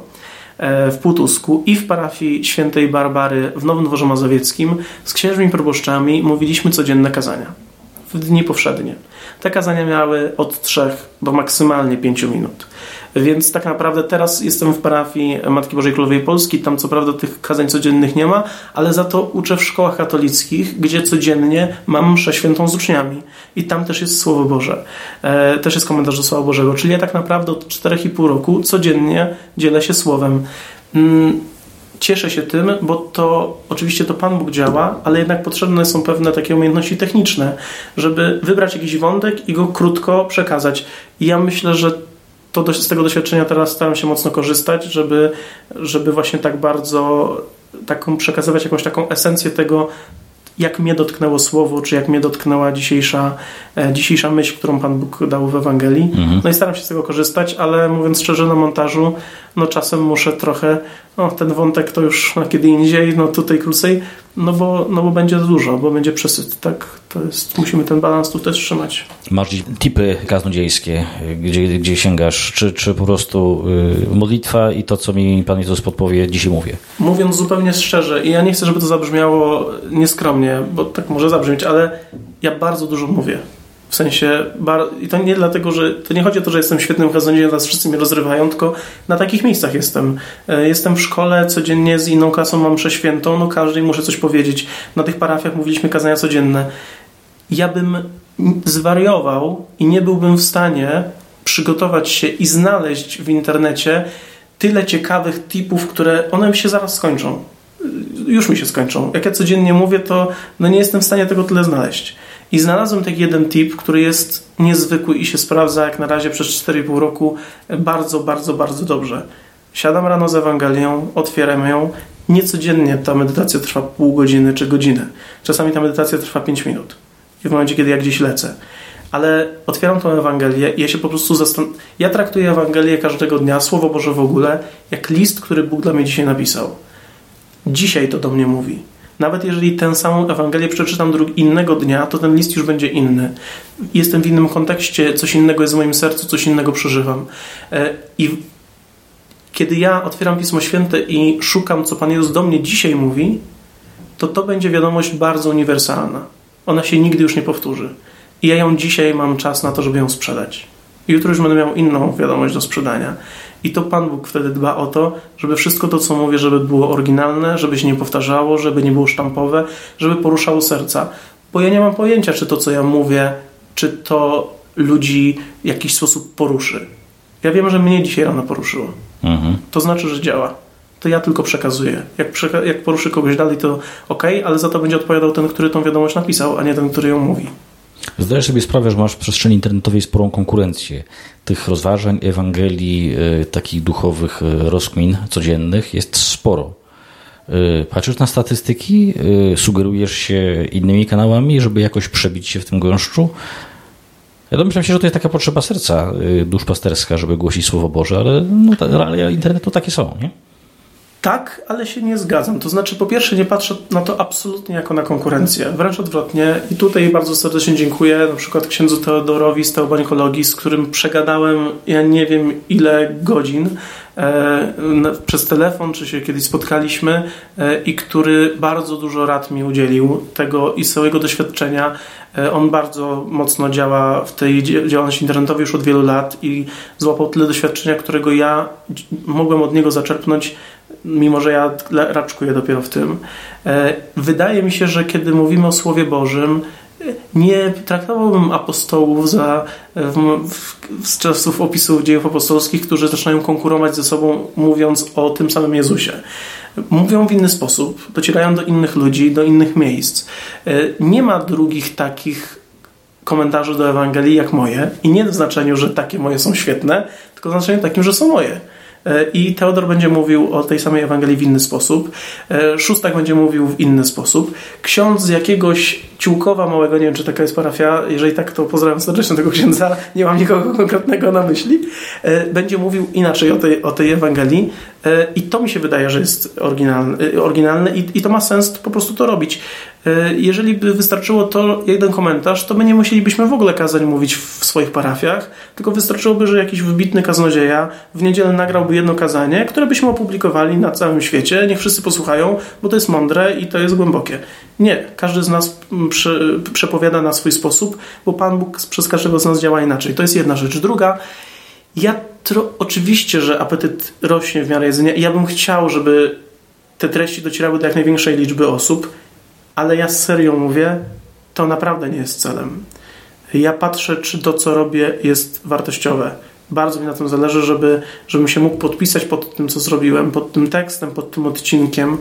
w Półtusku i w parafii świętej Barbary w Nowym Dworze Mazowieckim z księżmi proboszczami mówiliśmy codzienne kazania w dni powszednie. Te kazania miały od trzech do maksymalnie pięciu minut. Więc tak naprawdę teraz jestem w parafii Matki Bożej Królowej Polski. Tam co prawda tych kazań codziennych nie ma, ale za to uczę w szkołach katolickich, gdzie codziennie mam mszę świętą z uczniami. I tam też jest Słowo Boże. E, też jest komentarz do Słowa Bożego. Czyli ja tak naprawdę od czterech i pół roku codziennie dzielę się Słowem. Mm, Cieszę się tym, bo to oczywiście to Pan Bóg działa, ale jednak potrzebne są pewne takie umiejętności techniczne, żeby wybrać jakiś wątek i go krótko przekazać. I ja myślę, że to z tego doświadczenia teraz staram się mocno korzystać, żeby, żeby właśnie tak bardzo taką przekazywać jakąś taką esencję tego, jak mnie dotknęło słowo, czy jak mnie dotknęła dzisiejsza, e, dzisiejsza myśl, którą Pan Bóg dał w Ewangelii. Mhm. No i staram się z tego korzystać, ale mówiąc szczerze, na montażu, no czasem muszę trochę, no ten wątek to już na kiedy indziej, no tutaj krócej, no bo, no bo będzie dużo, bo będzie przesyt, tak? To jest, musimy ten balans tutaj trzymać. Masz tipy kaznodziejskie, gdzie, gdzie sięgasz, czy, czy po prostu y, modlitwa i to, co mi Pan Jezus podpowie, dzisiaj mówię? Mówiąc zupełnie szczerze, i ja nie chcę, żeby to zabrzmiało nieskromnie, bo tak może zabrzmieć, ale ja bardzo dużo mówię. W sensie, bar- i to nie dlatego, że to nie chodzi o to, że jestem świetnym kaznodzieją, teraz wszyscy mnie rozrywają, tylko na takich miejscach jestem. Jestem w szkole, codziennie z inną klasą mam mszę świętą, no każdej muszę coś powiedzieć. Na tych parafiach mówiliśmy kazania codzienne. Ja bym zwariował i nie byłbym w stanie przygotować się i znaleźć w internecie tyle ciekawych tipów, które one mi się zaraz skończą. Już mi się skończą. Jak ja codziennie mówię, to no nie jestem w stanie tego tyle znaleźć. I znalazłem taki jeden tip, który jest niezwykły i się sprawdza jak na razie przez cztery i pół roku bardzo, bardzo, bardzo dobrze. Siadam rano z Ewangelią, otwieram ją. Niecodziennie ta medytacja trwa pół godziny czy godzinę. Czasami ta medytacja trwa pięć minut. I w momencie, kiedy ja gdzieś lecę. Ale otwieram tą Ewangelię i ja się po prostu zastanawiam. Ja traktuję Ewangelię każdego dnia, Słowo Boże w ogóle, jak list, który Bóg dla mnie dzisiaj napisał. Dzisiaj to do mnie mówi. Nawet jeżeli tę samą Ewangelię przeczytam drugi, innego dnia, to ten list już będzie inny. Jestem w innym kontekście, coś innego jest w moim sercu, coś innego przeżywam. I kiedy ja otwieram Pismo Święte i szukam, co Pan Jezus do mnie dzisiaj mówi, to to będzie wiadomość bardzo uniwersalna. Ona się nigdy już nie powtórzy. I ja ją dzisiaj mam czas na to, żeby ją sprzedać. Jutro już będę miał inną wiadomość do sprzedania. I to Pan Bóg wtedy dba o to, żeby wszystko to, co mówię, żeby było oryginalne, żeby się nie powtarzało, żeby nie było sztampowe, żeby poruszało serca. Bo ja nie mam pojęcia, czy to, co ja mówię, czy to ludzi w jakiś sposób poruszy. Ja wiem, że mnie dzisiaj rano poruszyło. Mhm. To znaczy, że działa. To ja tylko przekazuję. Jak, przeka- jak poruszy kogoś dalej, to okej, okay, ale za to będzie odpowiadał ten, który tą wiadomość napisał, a nie ten, który ją mówi. Zdajesz sobie sprawę, że masz w przestrzeni internetowej sporą konkurencję. Tych rozważań, Ewangelii, y, takich duchowych y, rozkmin codziennych jest sporo. Y, patrzysz na statystyki, y, sugerujesz się innymi kanałami, żeby jakoś przebić się w tym gąszczu. Ja domyślam się, że to jest taka potrzeba serca y, duszpasterska, żeby głosić Słowo Boże, ale no, ta, realia internetu takie są, nie? Tak, ale się nie zgadzam. To znaczy, po pierwsze, nie patrzę na to absolutnie jako na konkurencję. Wręcz odwrotnie. I tutaj bardzo serdecznie dziękuję na przykład księdzu Teodorowi z Teobańkologii, z którym przegadałem, ja nie wiem ile godzin e, przez telefon, czy się kiedyś spotkaliśmy e, i który bardzo dużo rad mi udzielił tego i swojego doświadczenia. E, on bardzo mocno działa w tej działalności internetowej już od wielu lat i złapał tyle doświadczenia, którego ja mogłem od niego zaczerpnąć, mimo że ja raczkuję dopiero w tym. Wydaje mi się, że kiedy mówimy o Słowie Bożym, nie traktowałbym apostołów za, w, w, z czasów opisów dziejów apostolskich, którzy zaczynają konkurować ze sobą, mówiąc o tym samym Jezusie. Mówią w inny sposób, docierają do innych ludzi, do innych miejsc. Nie ma drugich takich komentarzy do Ewangelii jak moje i nie w znaczeniu, że takie moje są świetne, tylko w znaczeniu takim, że są moje. i Teodor będzie mówił o tej samej Ewangelii w inny sposób. Szóstak będzie mówił w inny sposób. Ksiądz z jakiegoś Ciłkowa Małego, nie wiem, czy taka jest parafia, jeżeli tak, to pozdrawiam serdecznie tego księdza, nie mam nikogo konkretnego na myśli, będzie mówił inaczej o tej, o tej Ewangelii i to mi się wydaje, że jest oryginalne, oryginalne i, i to ma sens po prostu to robić. Jeżeli by wystarczyło to jeden komentarz, to my nie musielibyśmy w ogóle kazań mówić w swoich parafiach, tylko wystarczyłoby, że jakiś wybitny kaznodzieja w niedzielę nagrałby jedno kazanie, które byśmy opublikowali na całym świecie, niech wszyscy posłuchają, bo to jest mądre i to jest głębokie. Nie, każdy z nas prze, przepowiada na swój sposób, bo Pan Bóg przez każdego z nas działa inaczej. To jest jedna rzecz. Druga, ja tro, oczywiście, że apetyt rośnie w miarę jedzenia i ja bym chciał, żeby te treści docierały do jak największej liczby osób, ale ja serio mówię, to naprawdę nie jest celem. Ja patrzę, czy to, co robię, jest wartościowe. Bardzo mi na tym zależy, żeby, żebym się mógł podpisać pod tym, co zrobiłem, pod tym tekstem, pod tym odcinkiem,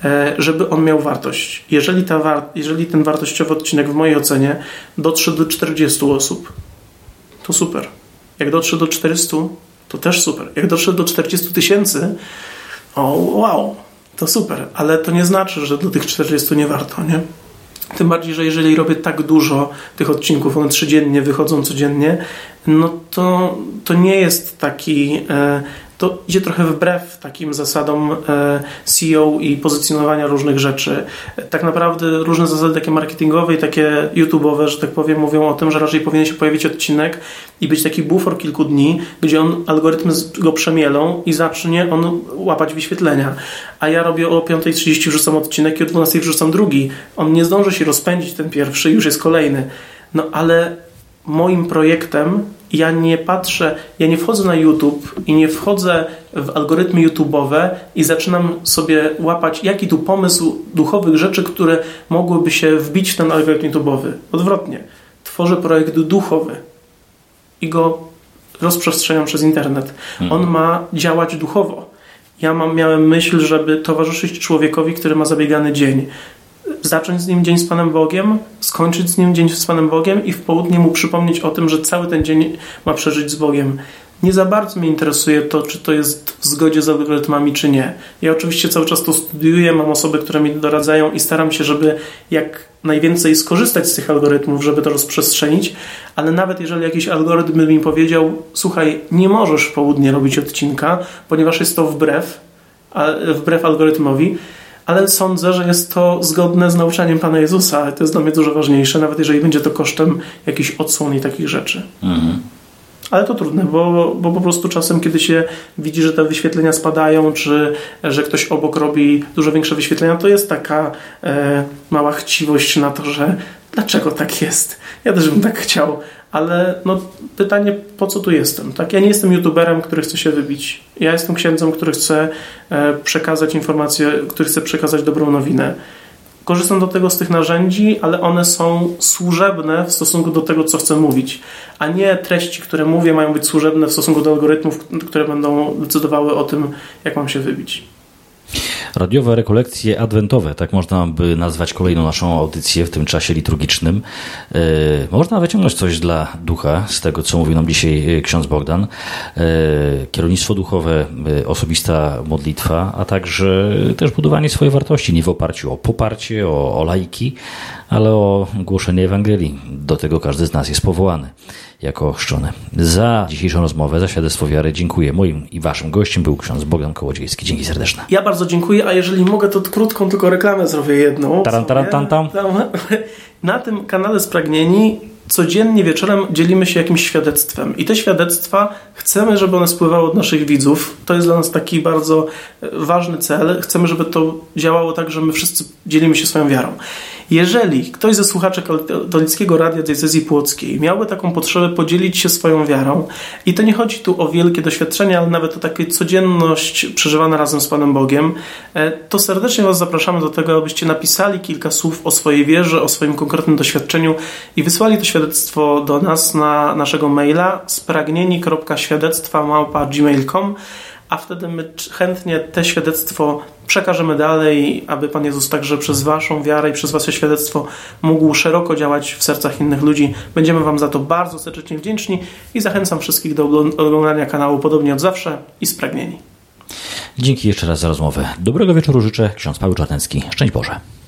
żeby on miał wartość. Jeżeli, ta war- jeżeli ten wartościowy odcinek w mojej ocenie dotrze do czterdziestu osób, to super. Jak dotrze do czterystu, to też super. Jak dotrze do czterdziestu tysięcy, o wow, to super. Ale to nie znaczy, że do tych czterdziestu nie warto, nie? Tym bardziej, że jeżeli robię tak dużo tych odcinków, one trzydziennie wychodzą codziennie, no to, to nie jest taki... E, to idzie trochę wbrew takim zasadom e, S E O i pozycjonowania różnych rzeczy. Tak naprawdę różne zasady takie marketingowe i takie YouTube'owe, że tak powiem, mówią o tym, że raczej powinien się pojawić odcinek i być taki bufor kilku dni, gdzie on, algorytmy go przemielą i zacznie on łapać wyświetlenia. A ja robię o piąta trzydzieści wrzucam odcinek i o dwunasta wrzucam drugi. On nie zdąży się rozpędzić, ten pierwszy, już jest kolejny. No ale moim projektem ja nie patrzę, ja nie wchodzę na YouTube i nie wchodzę w algorytmy YouTube'owe i zaczynam sobie łapać, jaki tu pomysł duchowych rzeczy, które mogłyby się wbić w ten algorytm YouTube'owy. Odwrotnie. Tworzę projekt duchowy i go rozprzestrzeniam przez internet. On ma działać duchowo. Ja mam, miałem myśl, żeby towarzyszyć człowiekowi, który ma zabiegany dzień. Zacząć z nim dzień z Panem Bogiem, skończyć z nim dzień z Panem Bogiem i w południe mu przypomnieć o tym, że cały ten dzień ma przeżyć z Bogiem. Nie za bardzo mnie interesuje to, czy to jest w zgodzie z algorytmami, czy nie. Ja oczywiście cały czas to studiuję, mam osoby, które mi doradzają i staram się, żeby jak najwięcej skorzystać z tych algorytmów, żeby to rozprzestrzenić, ale nawet jeżeli jakiś algorytm by mi powiedział, słuchaj, nie możesz w południe robić odcinka, ponieważ jest to wbrew, wbrew algorytmowi, ale sądzę, że jest to zgodne z nauczaniem Pana Jezusa. To jest dla mnie dużo ważniejsze, nawet jeżeli będzie to kosztem jakichś odsłon i takich rzeczy. Mhm. Ale to trudne, bo, bo po prostu czasem, kiedy się widzi, że te wyświetlenia spadają, czy że ktoś obok robi dużo większe wyświetlenia, to jest taka e, mała chciwość na to, że dlaczego tak jest? Ja też bym tak chciał, ale no, pytanie, po co tu jestem? Tak? Ja nie jestem youtuberem, który chce się wybić. Ja jestem księdzem, który chce e, przekazać informacje, który chce przekazać dobrą nowinę. Korzystam do tego z tych narzędzi, ale one są służebne w stosunku do tego, co chcę mówić, a nie treści, które mówię, mają być służebne w stosunku do algorytmów, które będą decydowały o tym, jak mam się wybić. Radiowe rekolekcje adwentowe, tak można by nazwać kolejną naszą audycję w tym czasie liturgicznym. Yy, można wyciągnąć coś dla ducha z tego, co mówił nam dzisiaj ksiądz Bogdan. Yy, kierownictwo duchowe, yy, osobista modlitwa, a także też budowanie swojej wartości, nie w oparciu o poparcie, o, o laiki, ale o głoszenie Ewangelii. Do tego każdy z nas jest powołany jako chrzczony. Za dzisiejszą rozmowę, za świadectwo wiary dziękuję. Moim i waszym gościem był ksiądz Bogdan Kołodziejski. Dzięki serdeczne. Ja bardzo dziękuję, a jeżeli mogę, to krótką tylko reklamę zrobię jedną. Taran, taran, tam, tam. Na tym kanale Spragnieni codziennie wieczorem dzielimy się jakimś świadectwem i te świadectwa chcemy, żeby one spływały od naszych widzów. To jest dla nas taki bardzo ważny cel. Chcemy, żeby to działało tak, że my wszyscy dzielimy się swoją wiarą. Jeżeli ktoś ze słuchaczy Katolickiego Radia Diecezji Płockiej miałby taką potrzebę podzielić się swoją wiarą i to nie chodzi tu o wielkie doświadczenie, ale nawet o taką codzienność przeżywana razem z Panem Bogiem, to serdecznie Was zapraszamy do tego, abyście napisali kilka słów o swojej wierze, o swoim konkretnym doświadczeniu i wysłali to świadectwo do nas na naszego maila spragnieni kropka świadectwa małpa gmail kropka com a wtedy my chętnie te świadectwo przekażemy dalej, aby Pan Jezus także przez Waszą wiarę i przez Wasze świadectwo mógł szeroko działać w sercach innych ludzi. Będziemy Wam za to bardzo serdecznie wdzięczni i zachęcam wszystkich do oglądania kanału podobnie od zawsze i spragnieni. Dzięki jeszcze raz za rozmowę. Dobrego wieczoru życzę. Ksiądz Paweł Czarnecki. Szczęść Boże.